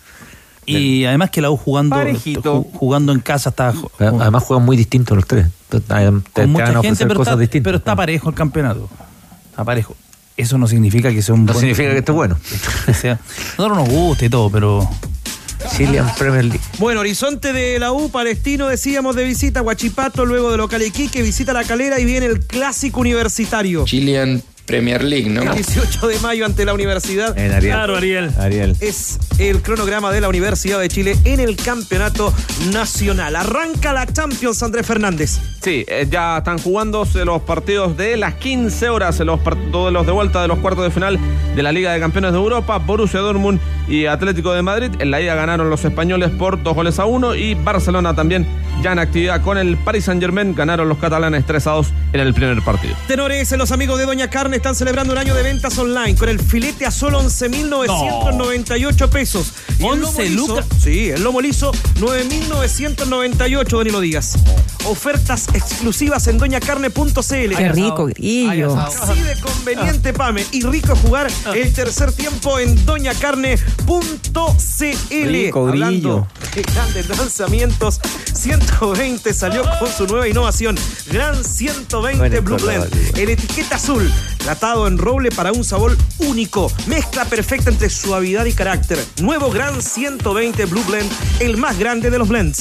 Y además que la U jugando jugando en casa está... Además juegan muy distintos los tres. Te, te, con te mucha van a gente, pero cosas está, distintas. pero está parejo el campeonato. Está parejo. Eso no significa que sea un No buen... significa que esté bueno. Que sea, nosotros nos gusta y todo, pero... Chilean Premier League. Bueno, Horizonte de la U, Palestino, decíamos, de visita, Huachipato, luego de local Iquique, visita La Calera y viene el clásico universitario. Chilean Premier League, ¿no? El dieciocho de mayo ante la Universidad. En Ariel. Claro, Ariel. Ariel. Es el cronograma de la Universidad de Chile en el campeonato nacional. Arranca la Champions, Andrés Fernández. Sí, eh, ya están jugándose los partidos de las quince horas, los partidos los de vuelta de los cuartos de final de la Liga de Campeones de Europa. Borussia Dortmund y Atlético de Madrid. En la ida ganaron los españoles por dos goles a uno, y Barcelona también ya en actividad con el Paris Saint-Germain. Ganaron los catalanes tres a dos en el primer partido. Tenores, los amigos de Doña Carne están celebrando un año de ventas online con el filete a solo once mil novecientos noventa y ocho pesos. Y once lucas. Sí, el lomo liso nueve mil novecientos noventa y ocho, Danilo Díaz. Ofertas exclusivas en doña carne punto c l. Qué rico, Grillo. Así de conveniente, Pame. Y rico jugar el tercer tiempo en doña carne punto c l. Rico, Grillo. Hablando de grandes lanzamientos, ciento veinte salió con su nueva innovación. Gran ciento veinte bueno, Blue Blend. El etiqueta azul, tratado en roble para un sabor único. Mezcla perfecta entre suavidad y carácter. Nuevo Gran ciento veinte Blue Blend, el más grande de los blends.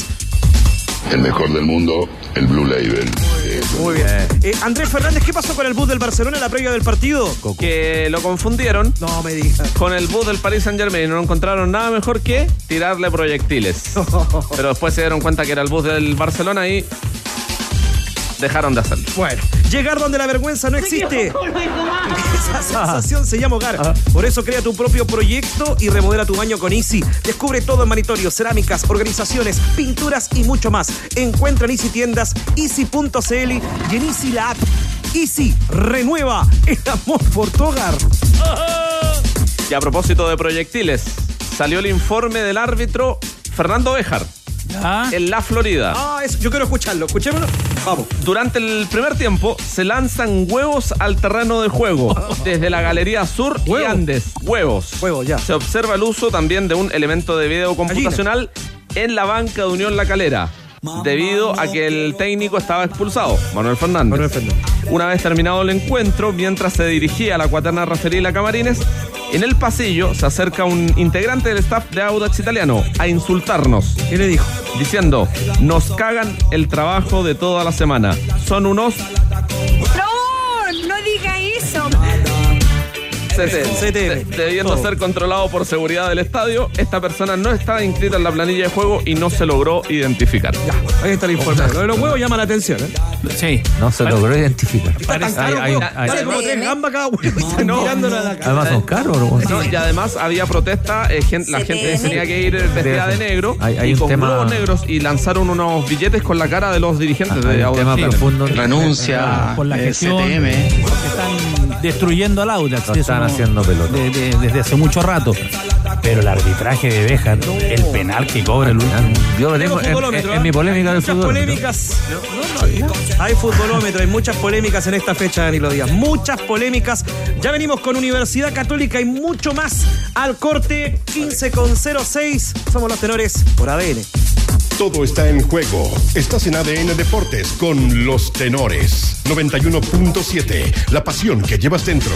El mejor del mundo, el Blue Label. Muy bien. Eh, Andrés Fernández, ¿qué pasó con el bus del Barcelona en la previa del partido? Que lo confundieron. No me digas. Con el bus del Paris Saint-Germain. No encontraron nada mejor que tirarle proyectiles. Pero después se dieron cuenta que era el bus del Barcelona y dejaron de hacerlo. Bueno, llegar donde la vergüenza no existe. Esa sensación se llama hogar. Por eso crea tu propio proyecto y remodela tu baño con Easy. Descubre todo en manitorios, cerámicas, organizaciones, pinturas y mucho más. Encuentra en Easy Tiendas, easy punto c l y en Easy la app. Easy renueva el amor por tu hogar. Y a propósito de proyectiles, salió el informe del árbitro Fernando Béjar. ¿Ah? En la Florida. Ah, eso, yo quiero escucharlo. Escuchémoslo. Vamos. Durante el primer tiempo se lanzan huevos al terreno de juego. Desde la Galería Sur y Andes. Huevos. Huevos, ya. Se observa el uso también de un elemento de video computacional en la banca de Unión La Calera, debido a que el técnico estaba expulsado, Manuel Fernández. Manuel Fernández. Una vez terminado el encuentro, mientras se dirigía a la cuaterna referida y la Camarines, en el pasillo se acerca un integrante del staff de Audax Italiano a insultarnos. ¿Qué le dijo? Diciendo, nos cagan el trabajo de toda la semana. Son unos... ¡No! ¡No diga eso! C T M. C T M. Debiendo oh. ser controlado por seguridad del estadio, esta persona no estaba inscrita en la planilla de juego y no se logró identificar. Ya, ahí está el informe. Lo de los huevos llama la atención, ¿eh? Sí. No se logró identificar. Está tan caro, hay, hay, hay, Vale como tres gambas cada huevo y están no, mirándolo a la cara. Además son caros, ¿no? No, y además había protesta, eh, gente, la gente tenía que ir vestida de negro hay, hay y con tema... globos negros y lanzaron unos billetes con la cara de los dirigentes hay de un tema Audax. profundo. Renuncia, por la eh, gestión, C T M. porque están destruyendo al Audax. Lo están haciendo pelota. De, de, desde hace mucho rato. Pero el arbitraje de Béjar, no. el penal que cobra el último. Yo lo tengo en, en, en mi polémica del fútbol. Polémicas. No, no, no. Hay futbolómetro, hay muchas polémicas en esta fecha, Danilo Díaz. Muchas polémicas. Ya venimos con Universidad Católica y mucho más al corte quince con cero seis. Somos los tenores por A D N. Todo está en juego. Estás en A D N Deportes con los tenores. noventa y uno punto siete. La pasión que llevas dentro.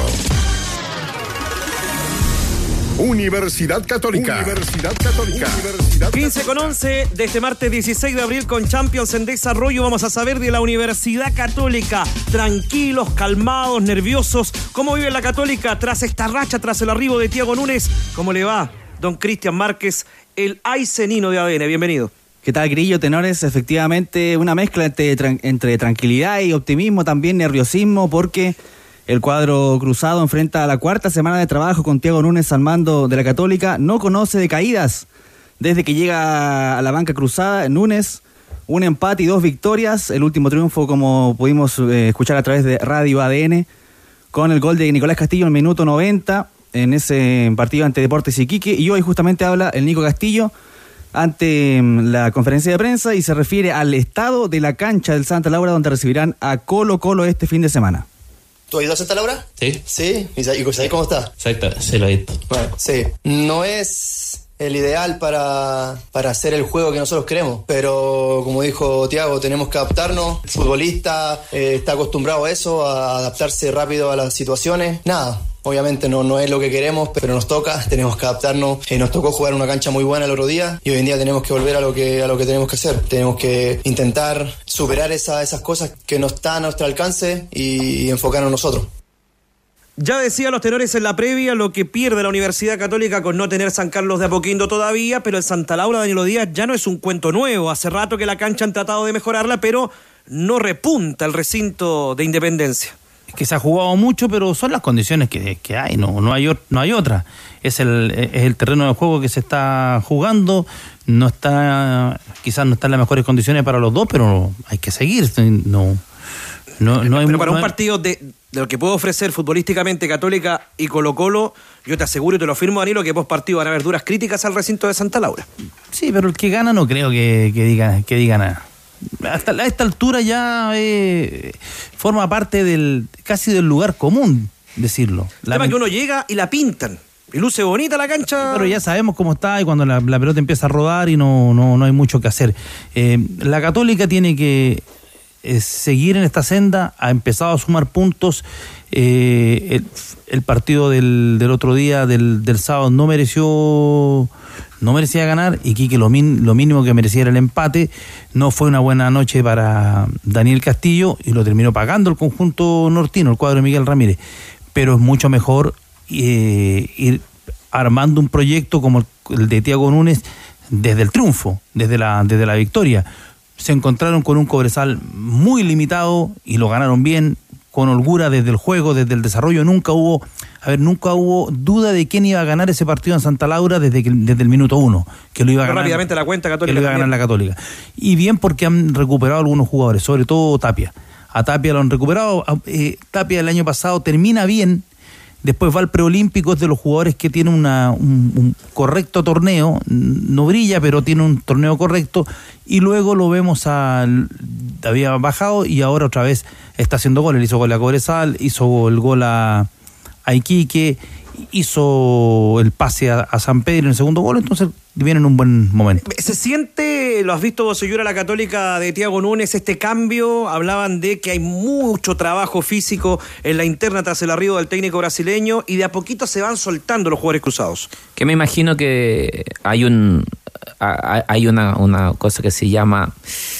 Universidad Católica. Universidad Católica. Universidad quince con once de este martes dieciséis de abril con Champions en desarrollo. Vamos a saber de la Universidad Católica. Tranquilos, calmados, nerviosos. ¿Cómo vive la Católica tras esta racha, tras el arribo de Thiago Núñez? ¿Cómo le va, don Cristian Márquez, el aicenino de A D N? Bienvenido. ¿Qué tal, Grillo, tenores? Efectivamente, una mezcla entre, entre tranquilidad y optimismo, también nerviosismo, porque el cuadro cruzado enfrenta a la cuarta semana de trabajo con Thiago Núñez al mando de la Católica. No conoce de caídas desde que llega a la banca cruzada. Núñez, un empate y dos victorias. El último triunfo, como pudimos eh, escuchar a través de Radio A D N, con el gol de Nicolás Castillo en el minuto noventa en ese partido ante Deportes Iquique. Y hoy justamente habla el Nico Castillo ante la conferencia de prensa y se refiere al estado de la cancha del Santa Laura, donde recibirán a Colo Colo este fin de semana. ¿Tú has ido a Santa Laura? Sí. ¿Sí? ¿Y sabes cómo está? Exacto, sí lo he visto. Bueno, sí. No es el ideal para, para hacer el juego que nosotros queremos, pero como dijo Thiago, tenemos que adaptarnos. El futbolista eh, está acostumbrado a eso, a adaptarse rápido a las situaciones. Nada. Obviamente no, no es lo que queremos, pero nos toca, tenemos que adaptarnos. Eh, nos tocó jugar una cancha muy buena el otro día y hoy en día tenemos que volver a lo que, a lo que tenemos que hacer. Tenemos que intentar superar esa, esas cosas que no están a nuestro alcance y, y enfocarnos en nosotros. Ya decía los tenores en la previa lo que pierde la Universidad Católica con no tener San Carlos de Apoquindo todavía, pero el Santa Laura, Danilo Díaz, ya no es un cuento nuevo. Hace rato que la cancha han tratado de mejorarla, pero no repunta el recinto de Independencia. Que se ha jugado mucho, pero son las condiciones que, que hay, no, no hay no hay otra. Es el, es el terreno de juego que se está jugando, no está, quizás no está en las mejores condiciones para los dos, pero hay que seguir. No, no, no hay, pero para no un hay... partido de, de lo que puede ofrecer futbolísticamente Católica y Colo Colo, yo te aseguro y te lo afirmo, Danilo, que post partido van a haber duras críticas al recinto de Santa Laura. Sí, pero el que gana no creo que, que diga que diga nada. Hasta a esta altura ya eh, forma parte del casi del lugar común decirlo. El tema es que uno llega y la pintan y luce bonita la cancha, pero ya sabemos cómo está y cuando la, la pelota empieza a rodar y no, no, no hay mucho que hacer. Eh, la Católica tiene que eh, seguir en esta senda, ha empezado a sumar puntos. Eh, el, el partido del, del otro día, del, del sábado, no mereció no merecía ganar, y Quique lo, min, lo mínimo que merecía era el empate. No fue una buena noche para Daniel Castillo y lo terminó pagando el conjunto nortino, el cuadro de Miguel Ramírez, pero es mucho mejor eh, ir armando un proyecto como el de Thiago Núñez desde el triunfo, desde la, desde la victoria. se encontraron con un Cobresal muy limitado y lo ganaron bien, con holgura desde el juego, desde el desarrollo. Nunca hubo, a ver, nunca hubo duda de quién iba a ganar ese partido en Santa Laura desde, que, desde el minuto uno, que lo iba a ganar. Rápidamente la cuenta Católica. Que lo iba a ganar la Católica. Y bien porque han recuperado algunos jugadores, sobre todo Tapia. A Tapia lo han recuperado. Eh, Tapia el año pasado termina bien. Después va al preolímpico, es de los jugadores que tiene una, un, un correcto torneo, no brilla, pero tiene un torneo correcto, y luego lo vemos a, había bajado y ahora otra vez está haciendo goles. Hizo gol a Cobresal, hizo el gol a, a Iquique, hizo el pase a, a San Pedro en el segundo gol, entonces viene en un buen momento. ¿Se siente, lo has visto vos, señora, la Católica de Thiago Núñez, este cambio? Hablaban de que hay mucho trabajo físico en la interna tras el arribo del técnico brasileño y de a poquito se van soltando los jugadores cruzados. Que me imagino que hay un hay una, una cosa que se llama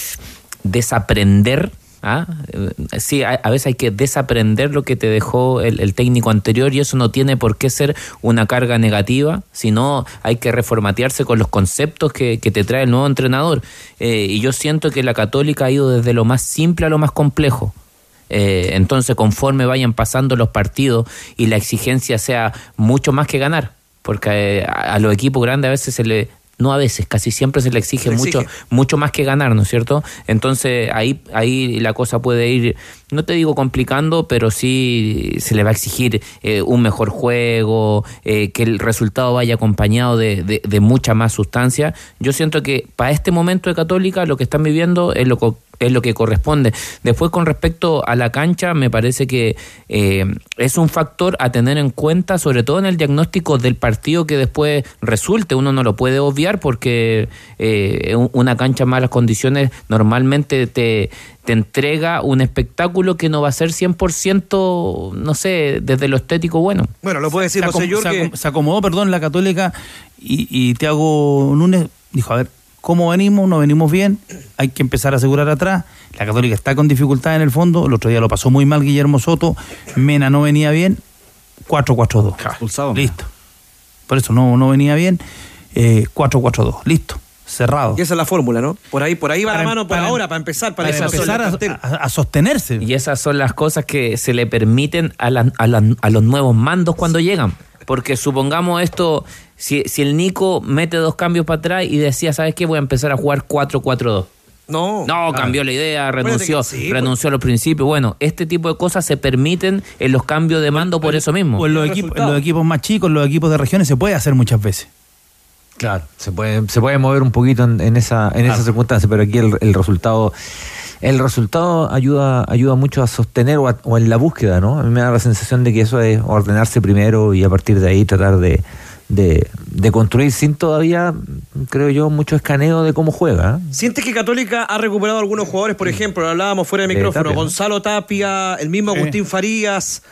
desaprender. ¿Ah? Sí, a, a veces hay que desaprender lo que te dejó el, el técnico anterior, y eso no tiene por qué ser una carga negativa, sino hay que reformatearse con los conceptos que, que te trae el nuevo entrenador. Eh, y yo siento que la Católica ha ido desde lo más simple a lo más complejo. Eh, entonces, conforme vayan pasando los partidos y la exigencia sea mucho más que ganar, porque eh, a, a los equipos grandes a veces se le... No a veces, casi siempre se le exige, se exige. mucho mucho más que ganar, ¿no es cierto? Entonces ahí ahí la cosa puede ir, no te digo complicando, pero sí se le va a exigir eh, un mejor juego, eh, que el resultado vaya acompañado de, de, de mucha más sustancia. Yo siento que para este momento de Católica lo que están viviendo es lo que es lo que corresponde. Después, con respecto a la cancha, me parece que eh, es un factor a tener en cuenta, sobre todo en el diagnóstico del partido que después resulte. Uno no lo puede obviar porque eh, una cancha en malas condiciones normalmente te, te entrega un espectáculo que no va a ser cien por ciento, no sé, desde lo estético bueno. Bueno, lo puede decir José Jorge. Se, acom- se acomodó, perdón, la Católica y, y Thiago Núñez dijo, a ver, ¿cómo venimos? No venimos bien, hay que empezar a asegurar atrás. La Católica está con dificultad en el fondo, el otro día lo pasó muy mal Guillermo Soto, Mena no venía bien, cuatro cuatro dos. Expulsado. Listo. Por eso no, no venía bien, eh, cuatro cuatro dos, listo, cerrado. Y esa es la fórmula, ¿no? Por ahí, por ahí va para, la mano por para, ahora, para empezar, para, para empezar a, a, a sostenerse. Y esas son las cosas que se le permiten a, la, a, la, a los nuevos mandos cuando llegan. Porque supongamos esto, si, si el Nico mete dos cambios para atrás y decía, ¿sabes qué? Voy a empezar a jugar cuatro cuatro dos. No. No, claro. Cambió la idea, renunció, sí, renunció a los principios. Bueno, este tipo de cosas se permiten en los cambios de mando por eso mismo. O en los, equipos, en los equipos más chicos, en los equipos de regiones se puede hacer muchas veces. Claro, se puede, se puede mover un poquito en, en esa, en claro. esa circunstancia, pero aquí el, el resultado... El resultado ayuda ayuda mucho a sostener o, a, o en la búsqueda, ¿no? A mí me da la sensación de que eso es ordenarse primero y a partir de ahí tratar de, de, de construir sin todavía, creo yo, mucho escaneo de cómo juega. ¿eh? ¿Sientes que Católica ha recuperado algunos jugadores? Por ejemplo, hablábamos fuera de micrófono, Tapia, Gonzalo Tapia, el mismo Agustín eh. Farías...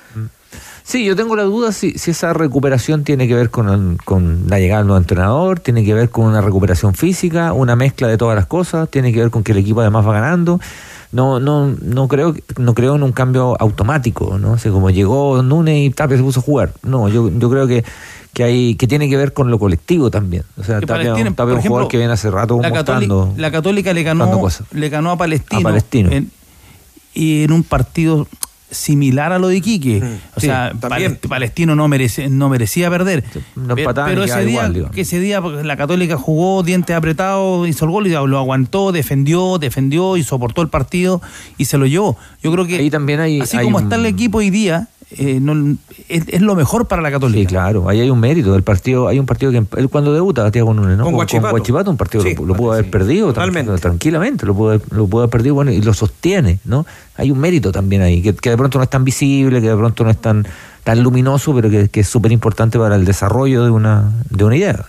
Sí, yo tengo la duda si, si esa recuperación tiene que ver con, con la llegada del nuevo entrenador, tiene que ver con una recuperación física, una mezcla de todas las cosas, tiene que ver con que el equipo además va ganando. No, no, no creo, no creo en un cambio automático, ¿no? O sea, como llegó Núñez y Tapia se puso a jugar. No, yo, yo creo que, que hay, que tiene que ver con lo colectivo también. O sea, Tapia, Palestina, Tapia es un jugador que viene hace rato la mostrando. La Católica le ganó, le ganó a Palestino, a Palestino. En, y en un partido similar a lo de Iquique. Mm, o sí, sea, también. Palestino no merecía, no merecía perder. No pero pero ese día, igual, que ese día la Católica jugó dientes apretados, hizo el gol y lo aguantó, defendió, defendió y soportó el partido y se lo llevó. Yo creo que ahí también hay, así hay como un... está el equipo hoy día, eh, no, es, es lo mejor para la Católica. Sí, claro, ahí hay un mérito del partido. Hay un partido que él cuando debuta, Thiago Núñez, ¿no? Con Huachipato. Con Huachipato, un partido sí, lo, lo pudo haber sí, perdido totalmente. tranquilamente, lo pudo, lo pudo haber perdido, bueno, y lo sostiene, ¿no? Hay un mérito también ahí, que, que de pronto no es tan visible, que de pronto no es tan, tan luminoso, pero que, que es súper importante para el desarrollo de una, de una idea.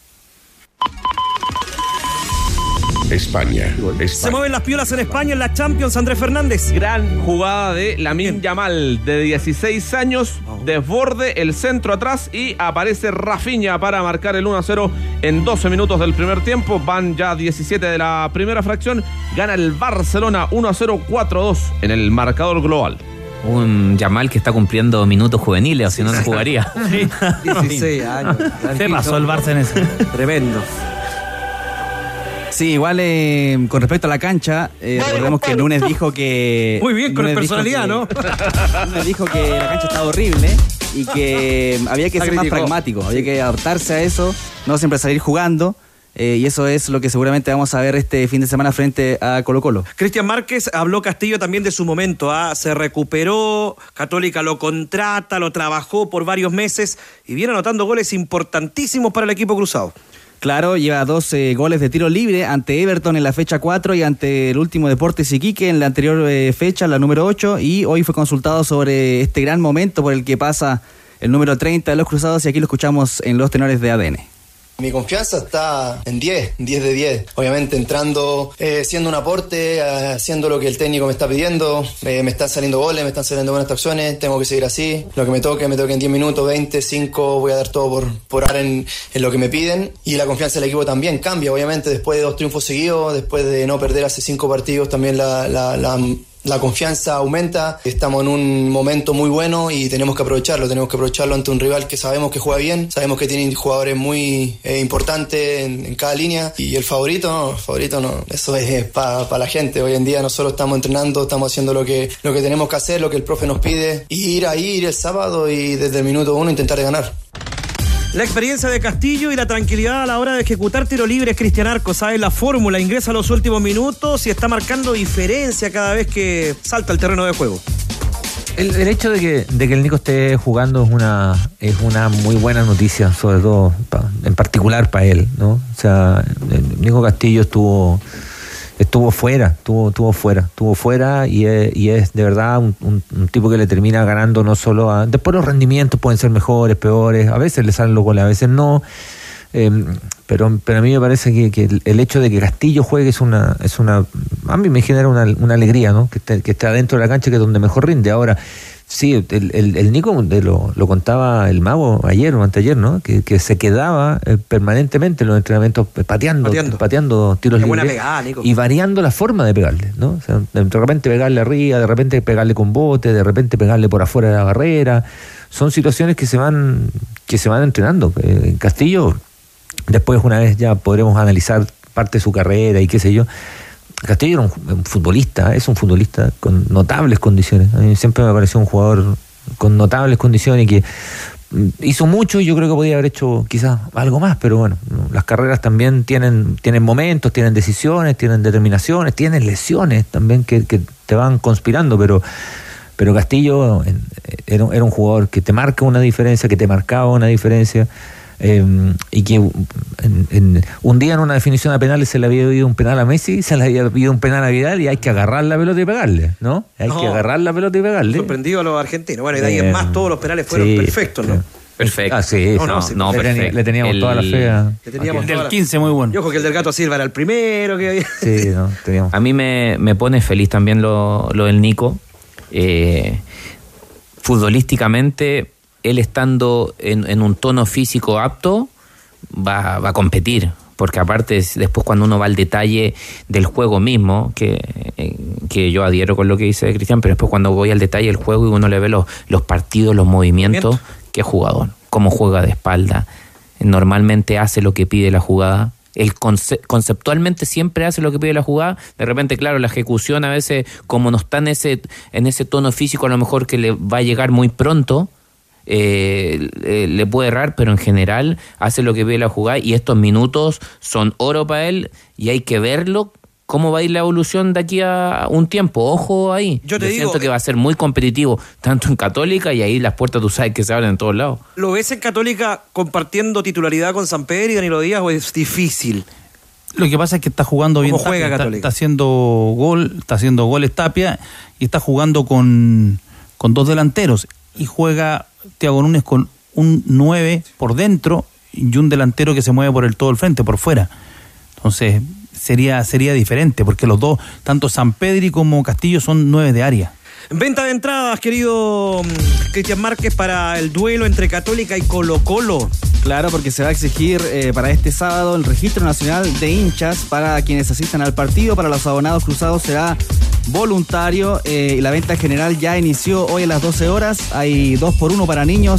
España, España. Se mueven las piolas en España en la Champions, Andrés Fernández. Gran jugada de Lamine Yamal, de dieciséis años, desborde el centro atrás y aparece Rafinha para marcar el uno a cero en doce minutos del primer tiempo. Van ya diecisiete de la primera fracción. Gana el Barcelona uno a cero, cuatro a dos en el marcador global. Un Yamal que está cumpliendo minutos juveniles, o si no, no jugaría. Sí. dieciséis años. Se pasó el Barça en eso. Tremendo. Sí, igual eh, con respecto a la cancha, eh, recordemos que Núñez dijo que... Muy bien, con Núñez personalidad, que, ¿no? Núñez dijo que la cancha estaba horrible y que había que La ser más criticó. pragmático, había que adaptarse a eso, no siempre salir jugando. Eh, y eso es lo que seguramente vamos a ver este fin de semana frente a Colo-Colo. Cristian Márquez, habló Castillo también de su momento, ¿ah? Se recuperó, Católica lo contrata, lo trabajó por varios meses y viene anotando goles importantísimos para el equipo cruzado. Claro, lleva doce goles de tiro libre ante Everton en la fecha cuatro y ante el último Deportes Iquique en la anterior eh, fecha, la número ocho, y hoy fue consultado sobre este gran momento por el que pasa el número treinta de los cruzados y aquí lo escuchamos en Los Tenores de A D N. Mi confianza está en diez, diez de diez. Obviamente entrando, eh, siendo un aporte, eh, haciendo lo que el técnico me está pidiendo. Eh, me están saliendo goles, me están saliendo buenas acciones, tengo que seguir así. Lo que me toque, me toque en diez minutos, veinte, cinco, voy a dar todo por, por dar en, en lo que me piden. Y la confianza del equipo también cambia, obviamente, después de dos triunfos seguidos, después de no perder hace cinco partidos, también la... la, la La confianza aumenta, estamos en un momento muy bueno y tenemos que aprovecharlo, tenemos que aprovecharlo ante un rival que sabemos que juega bien, sabemos que tiene jugadores muy eh, importantes en, en cada línea y el favorito no, el favorito no, eso es para pa la gente. Hoy en día nosotros estamos entrenando, estamos haciendo lo que, lo que tenemos que hacer, lo que el profe nos pide, y ir ahí, ir el sábado y desde el minuto uno intentar ganar. La experiencia de Castillo y la tranquilidad a la hora de ejecutar tiro libre. Cristian Arcos sabe la fórmula, ingresa a los últimos minutos y está marcando diferencia cada vez que salta al terreno de juego. El, el hecho de que, de que el Nico esté jugando es una es una muy buena noticia, sobre todo pa, en particular para él, ¿no? O sea, el Nico Castillo estuvo estuvo fuera, estuvo, estuvo fuera, estuvo fuera y es, y es de verdad un, un, un tipo que le termina ganando no solo a... Después los rendimientos pueden ser mejores, peores, a veces le salen los goles, a veces no, eh, pero, pero a mí me parece que, que el, el hecho de que Castillo juegue es una... es una a mí me genera una, una alegría, ¿no? Que esté, que esté adentro de la cancha, que es donde mejor rinde. Ahora, sí, el, el, el Nico lo, lo contaba el Mago ayer o anteayer, ¿no? Que, que se quedaba eh, permanentemente en los entrenamientos eh, pateando, pateando, pateando tiros Qué buena libres pegada, Nico. Y variando la forma de pegarle, ¿no? O sea, de repente pegarle arriba, de repente pegarle con bote, de repente pegarle por afuera de la barrera. Son situaciones que se van que se van entrenando. Eh, Castillo, después una vez ya podremos analizar parte de su carrera y qué sé yo. Castillo era un, un futbolista, es un futbolista con notables condiciones. A mí siempre me pareció un jugador con notables condiciones y que hizo mucho y yo creo que podía haber hecho quizás algo más, pero bueno, las carreras también tienen, tienen momentos, tienen decisiones, tienen determinaciones, tienen lesiones también que, que te van conspirando, pero, pero Castillo era, era un jugador que te marca una diferencia, que te marcaba una diferencia. Eh, y que en, en, un día en una definición a penales se le había pedido un penal a Messi, se le había pedido un penal a Vidal y hay que agarrar la pelota y pegarle, ¿no? Hay no, que agarrar la pelota y pegarle. Sorprendido a los argentinos. Bueno, y de ahí en más todos los penales fueron sí, perfectos, ¿no? Perfecto. Ah, sí, no, no, no, no le, perfecto. Le teníamos el, toda la fe a, le teníamos el del quince muy bueno. Yo creo que el del Gato Silva era el primero que había. Sí, no, teníamos. A mí me, me pone feliz también lo, lo del Nico. Eh, futbolísticamente, él estando en, en un tono físico apto, Va, va a competir, porque aparte después cuando uno va al detalle del juego mismo, que, que yo adhiero con lo que dice Cristian, pero después cuando voy al detalle del juego y uno le ve los, los partidos, los movimientos, qué jugador, cómo juega de espalda, normalmente hace lo que pide la jugada, él conce- conceptualmente siempre hace lo que pide la jugada, de repente claro, la ejecución a veces como no está en ese, en ese tono físico, a lo mejor que le va a llegar muy pronto, Eh, eh, le puede errar, pero en general hace lo que pide la jugada y estos minutos son oro para él y hay que verlo cómo va a ir la evolución de aquí a un tiempo. Ojo ahí. Yo te Yo digo, siento que va a ser muy competitivo tanto en Católica y ahí las puertas tú sabes que se abren en todos lados. ¿Lo ves en Católica compartiendo titularidad con Sampedri y Danilo Díaz o es difícil? Lo que pasa es que está jugando bien ¿Cómo juega Tapia, Católica? Está, está haciendo gol, está haciendo goles Tapia y está jugando con, con dos delanteros y juega Thiago Núñez con un nueve por dentro y un delantero que se mueve por el todo el frente, por fuera. Entonces sería sería diferente, porque los dos, tanto Sampedri como Castillo, son nueve de área. Venta de entradas, querido Cristian Márquez, para el duelo entre Católica y Colo-Colo. Claro, porque se va a exigir eh, para este sábado el registro nacional de hinchas para quienes asistan al partido. Para los abonados cruzados será voluntario eh, y la venta general ya inició hoy a las doce horas. Hay dos por uno para niños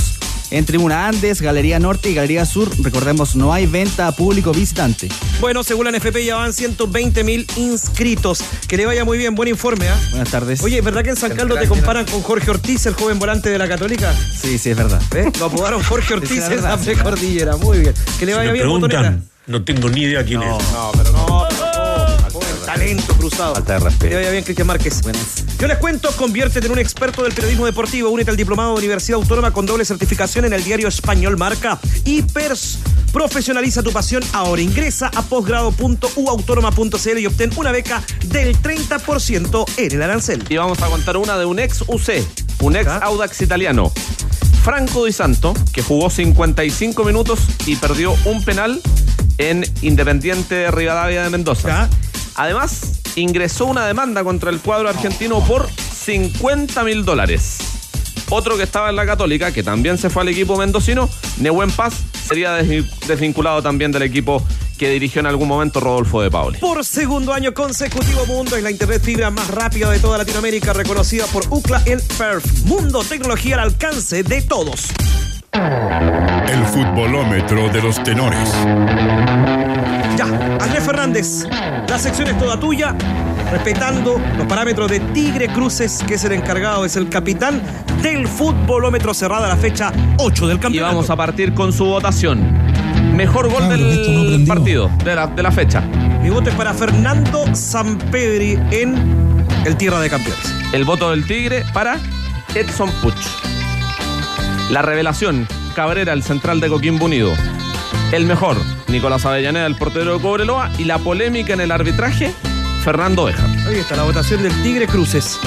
en Tribuna Andes, Galería Norte y Galería Sur. Recordemos, no hay venta a público visitante. Bueno, según la N F P ya van ciento veinte mil inscritos. Que le vaya muy bien, buen informe, ¿ah? ¿eh? Buenas tardes. Oye, ¿verdad que en San Carlos te comparan con Jorge Ortiz, el joven volante de la Católica? Sí, sí, es verdad. ¿Eh? Lo apodaron Jorge Ortiz en la precordillera. Muy bien. Que le vaya si me bien, Botonera. No tengo ni idea quién no, es. No, pero no. no, no talento cruzado. Falta de respeto. Que le vaya bien, Cristian Márquez. Buenas. Yo les cuento, conviértete en un experto del periodismo deportivo. Únete al diplomado de Universidad Autónoma con doble certificación en el diario español Marca y Pers. Profesionaliza tu pasión ahora. Ingresa a posgrado punto u autónoma punto c l y obtén una beca del treinta por ciento en el arancel. Y vamos a contar una de un ex U C, un ex Audax italiano. Franco Di Santo, que jugó cincuenta y cinco minutos y perdió un penal en Independiente Rivadavia de Mendoza. ¿Ya? Además, ingresó una demanda contra el cuadro argentino por cincuenta mil dólares. Otro que estaba en la Católica, que también se fue al equipo mendocino, Nehuen Paz, sería desvinculado también del equipo que dirigió en algún momento Rodolfo de Paoli. Por segundo año consecutivo, Mundo es la internet fibra más rápida de toda Latinoamérica, reconocida por Ookla en Perf. Mundo, tecnología al alcance de todos. El futbolómetro de los tenores. Ya, Andrés Fernández, la sección es toda tuya, respetando los parámetros de Tigre Cruces, que es el encargado, es el capitán del futbolómetro cerrada a la fecha ocho del campeonato. Y vamos a partir con su votación. Mejor gol Carlos, del no partido, de la, de la fecha. Mi voto es para Fernando Sampedri en el Tierra de Campeones. El voto del Tigre para Edson Puch. La revelación, Cabrera, el central de Coquimbo Unido. El mejor, Nicolás Avellaneda, el portero de Cobreloa. Y la polémica en el arbitraje, Fernando Béjar. Ahí está la votación del Tigre Cruces.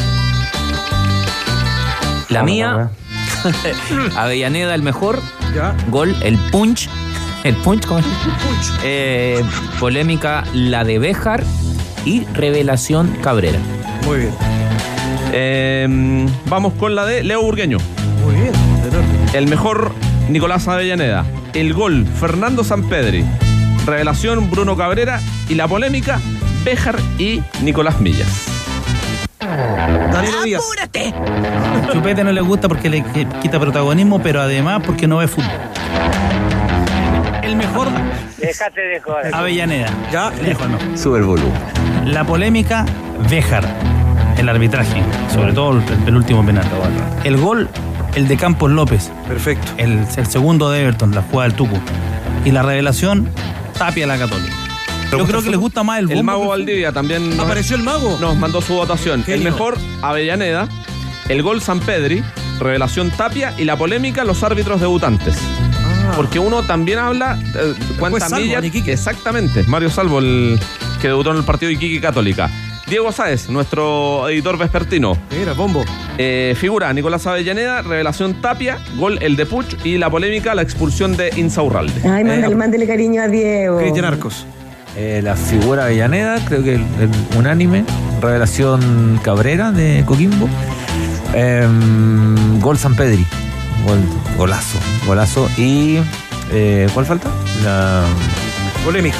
La mía, Avellaneda, el mejor. ¿Ya? Gol, el punch. El punch, ¿cómo es? Punch. Eh, polémica, la de Béjar. Y revelación, Cabrera. Muy bien. Eh, vamos con la de Leo Burgueño. Muy bien. El mejor, Nicolás Avellaneda. El gol, Fernando Sampedri. Revelación, Bruno Cabrera. Y la polémica, Béjar y Nicolás Millas. Danilo Díaz. ¡Apúrate! Chupete no le gusta porque le quita protagonismo, pero además porque no ve fútbol. El mejor, Déjate de joder. Avellaneda. Ya, lejos no. Sube el volumen. La polémica, Béjar. El arbitraje, sobre todo el penúltimo penal. El gol, el de Campos López. Perfecto. El, el segundo de Everton, la jugada del Tucu. Y la revelación, Tapia, la Católica. Yo creo que les gusta más el bombo. El mago Valdivia también. Nos, ¿Apareció el mago? Nos mandó su votación. Genio. El mejor, Avellaneda. El gol, Sampedri. Revelación, Tapia. Y la polémica, los árbitros debutantes. Ah. Porque uno también habla eh, cuántas millas. Exactamente. Mario Salvo, el que debutó en el partido de Iquique Católica. Diego Sáez, nuestro editor vespertino. Mira, bombo. Eh, figura, Nicolás Avellaneda, revelación Tapia, gol el de Puch y la polémica, la expulsión de Insaurralde. Ay, mándale, eh, mándale cariño a Diego. Cristian Arcos. Eh, la figura Avellaneda, creo que el, el unánime. Revelación Cabrera de Coquimbo. Eh, gol Sampedri. Gol, golazo, golazo. Y eh, ¿cuál falta? La polémica.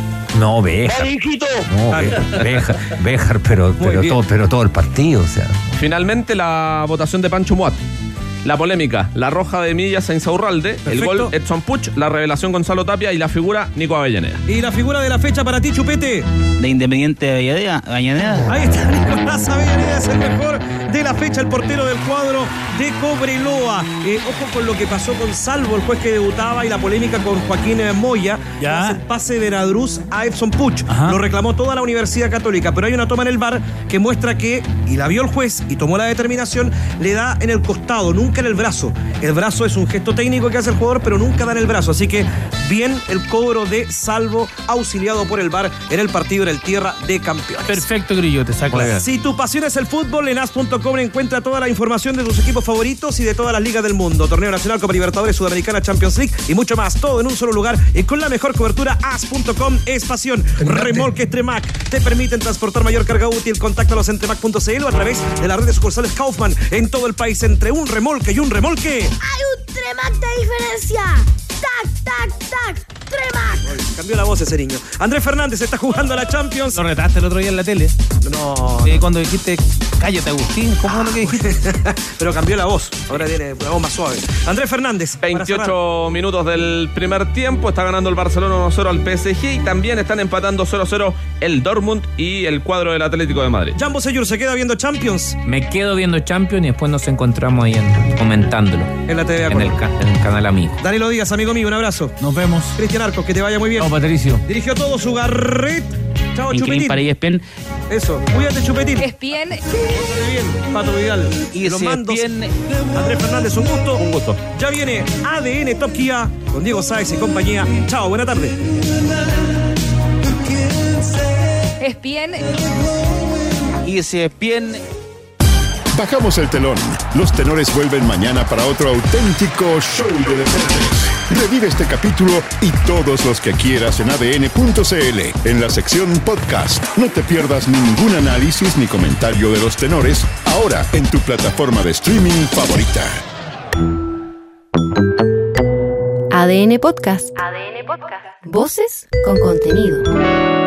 No, Béjar. No, Béjar, Béjar, pero, pero, todo, pero todo el partido, o sea. Finalmente la votación de Pancho Muat. La polémica, la roja de Millas a Insaurralde. Perfecto. El gol Edson Puch, la revelación Gonzalo Tapia y la figura Nico Avellaneda. Y la figura de la fecha para ti, Chupete. De Independiente Avellaneda. Ahí está Nicolás Avellaneda, es el mejor de la fecha, el portero del cuadro de Cobreloa. Eh, ojo con lo que pasó con Salvo, el juez que debutaba, y la polémica con Joaquín Moya. Ya. El pase de Nadruz a Edson Puch. Ajá. Lo reclamó toda la Universidad Católica, pero hay una toma en el V A R que muestra que, y la vio el juez y tomó la determinación, le da en el costado, nunca en el brazo. El brazo es un gesto técnico que hace el jugador, pero nunca da en el brazo. Así que bien el cobro de Salvo, auxiliado por el V A R en el partido en el Tierra de Campeones. Perfecto, Grillo, te saco. Si tu pasión es el fútbol, en as punto com encuentra toda la información de tus equipos favoritos y de todas las ligas del mundo. Torneo Nacional, Copa Libertadores, Sudamericana, Champions League y mucho más. Todo en un solo lugar y con la mejor cobertura. as punto com es pasión. Remolques Tremac te permiten transportar mayor carga útil. Contáctalos en tremac punto c l o a través de las redes sucursales Kaufman en todo el país. Entre un remolque y un remolque hay un Tremac de diferencia. Tac, tac, tac. Cambió la voz ese niño. Andrés Fernández está jugando a la Champions. Lo retaste el otro día en la tele. No. Eh, cuando dijiste, cállate Agustín, ¿cómo es lo que dijiste? Pero cambió la voz. Ahora tiene una voz más suave. Andrés Fernández. veintiocho minutos del primer tiempo. Está ganando el Barcelona uno cero al P S G. Y también están empatando cero cero el Dortmund y el cuadro del Atlético de Madrid. Jambo Seyur se queda viendo Champions. Me quedo viendo Champions y después nos encontramos ahí en, comentándolo. En la T V en el, en el canal amigo. Danilo Díaz, amigo mío, un abrazo. Nos vemos. Cristian Arcos, que te vaya muy bien. Chao, Patricio. Dirigió todo su Garret. Chao, Chupetín. Para E S P N. Eso, cuídate, Chupetín. Es bien. Pórtate bien, Pato Vidal. Y los E S mandos. P N. Andrés Fernández, un gusto. Un gusto. Ya viene A D N Top Kia con Diego Sáez y compañía. Chao, buena tarde. Es bien. Y E S P N. Bajamos el telón. Los tenores vuelven mañana para otro auténtico show de deportes. Revive este capítulo y todos los que quieras en A D N punto C L, en la sección podcast. No te pierdas ningún análisis ni comentario de los tenores, ahora en tu plataforma de streaming favorita. A D N Podcast. A D N Podcast. Voces con contenido.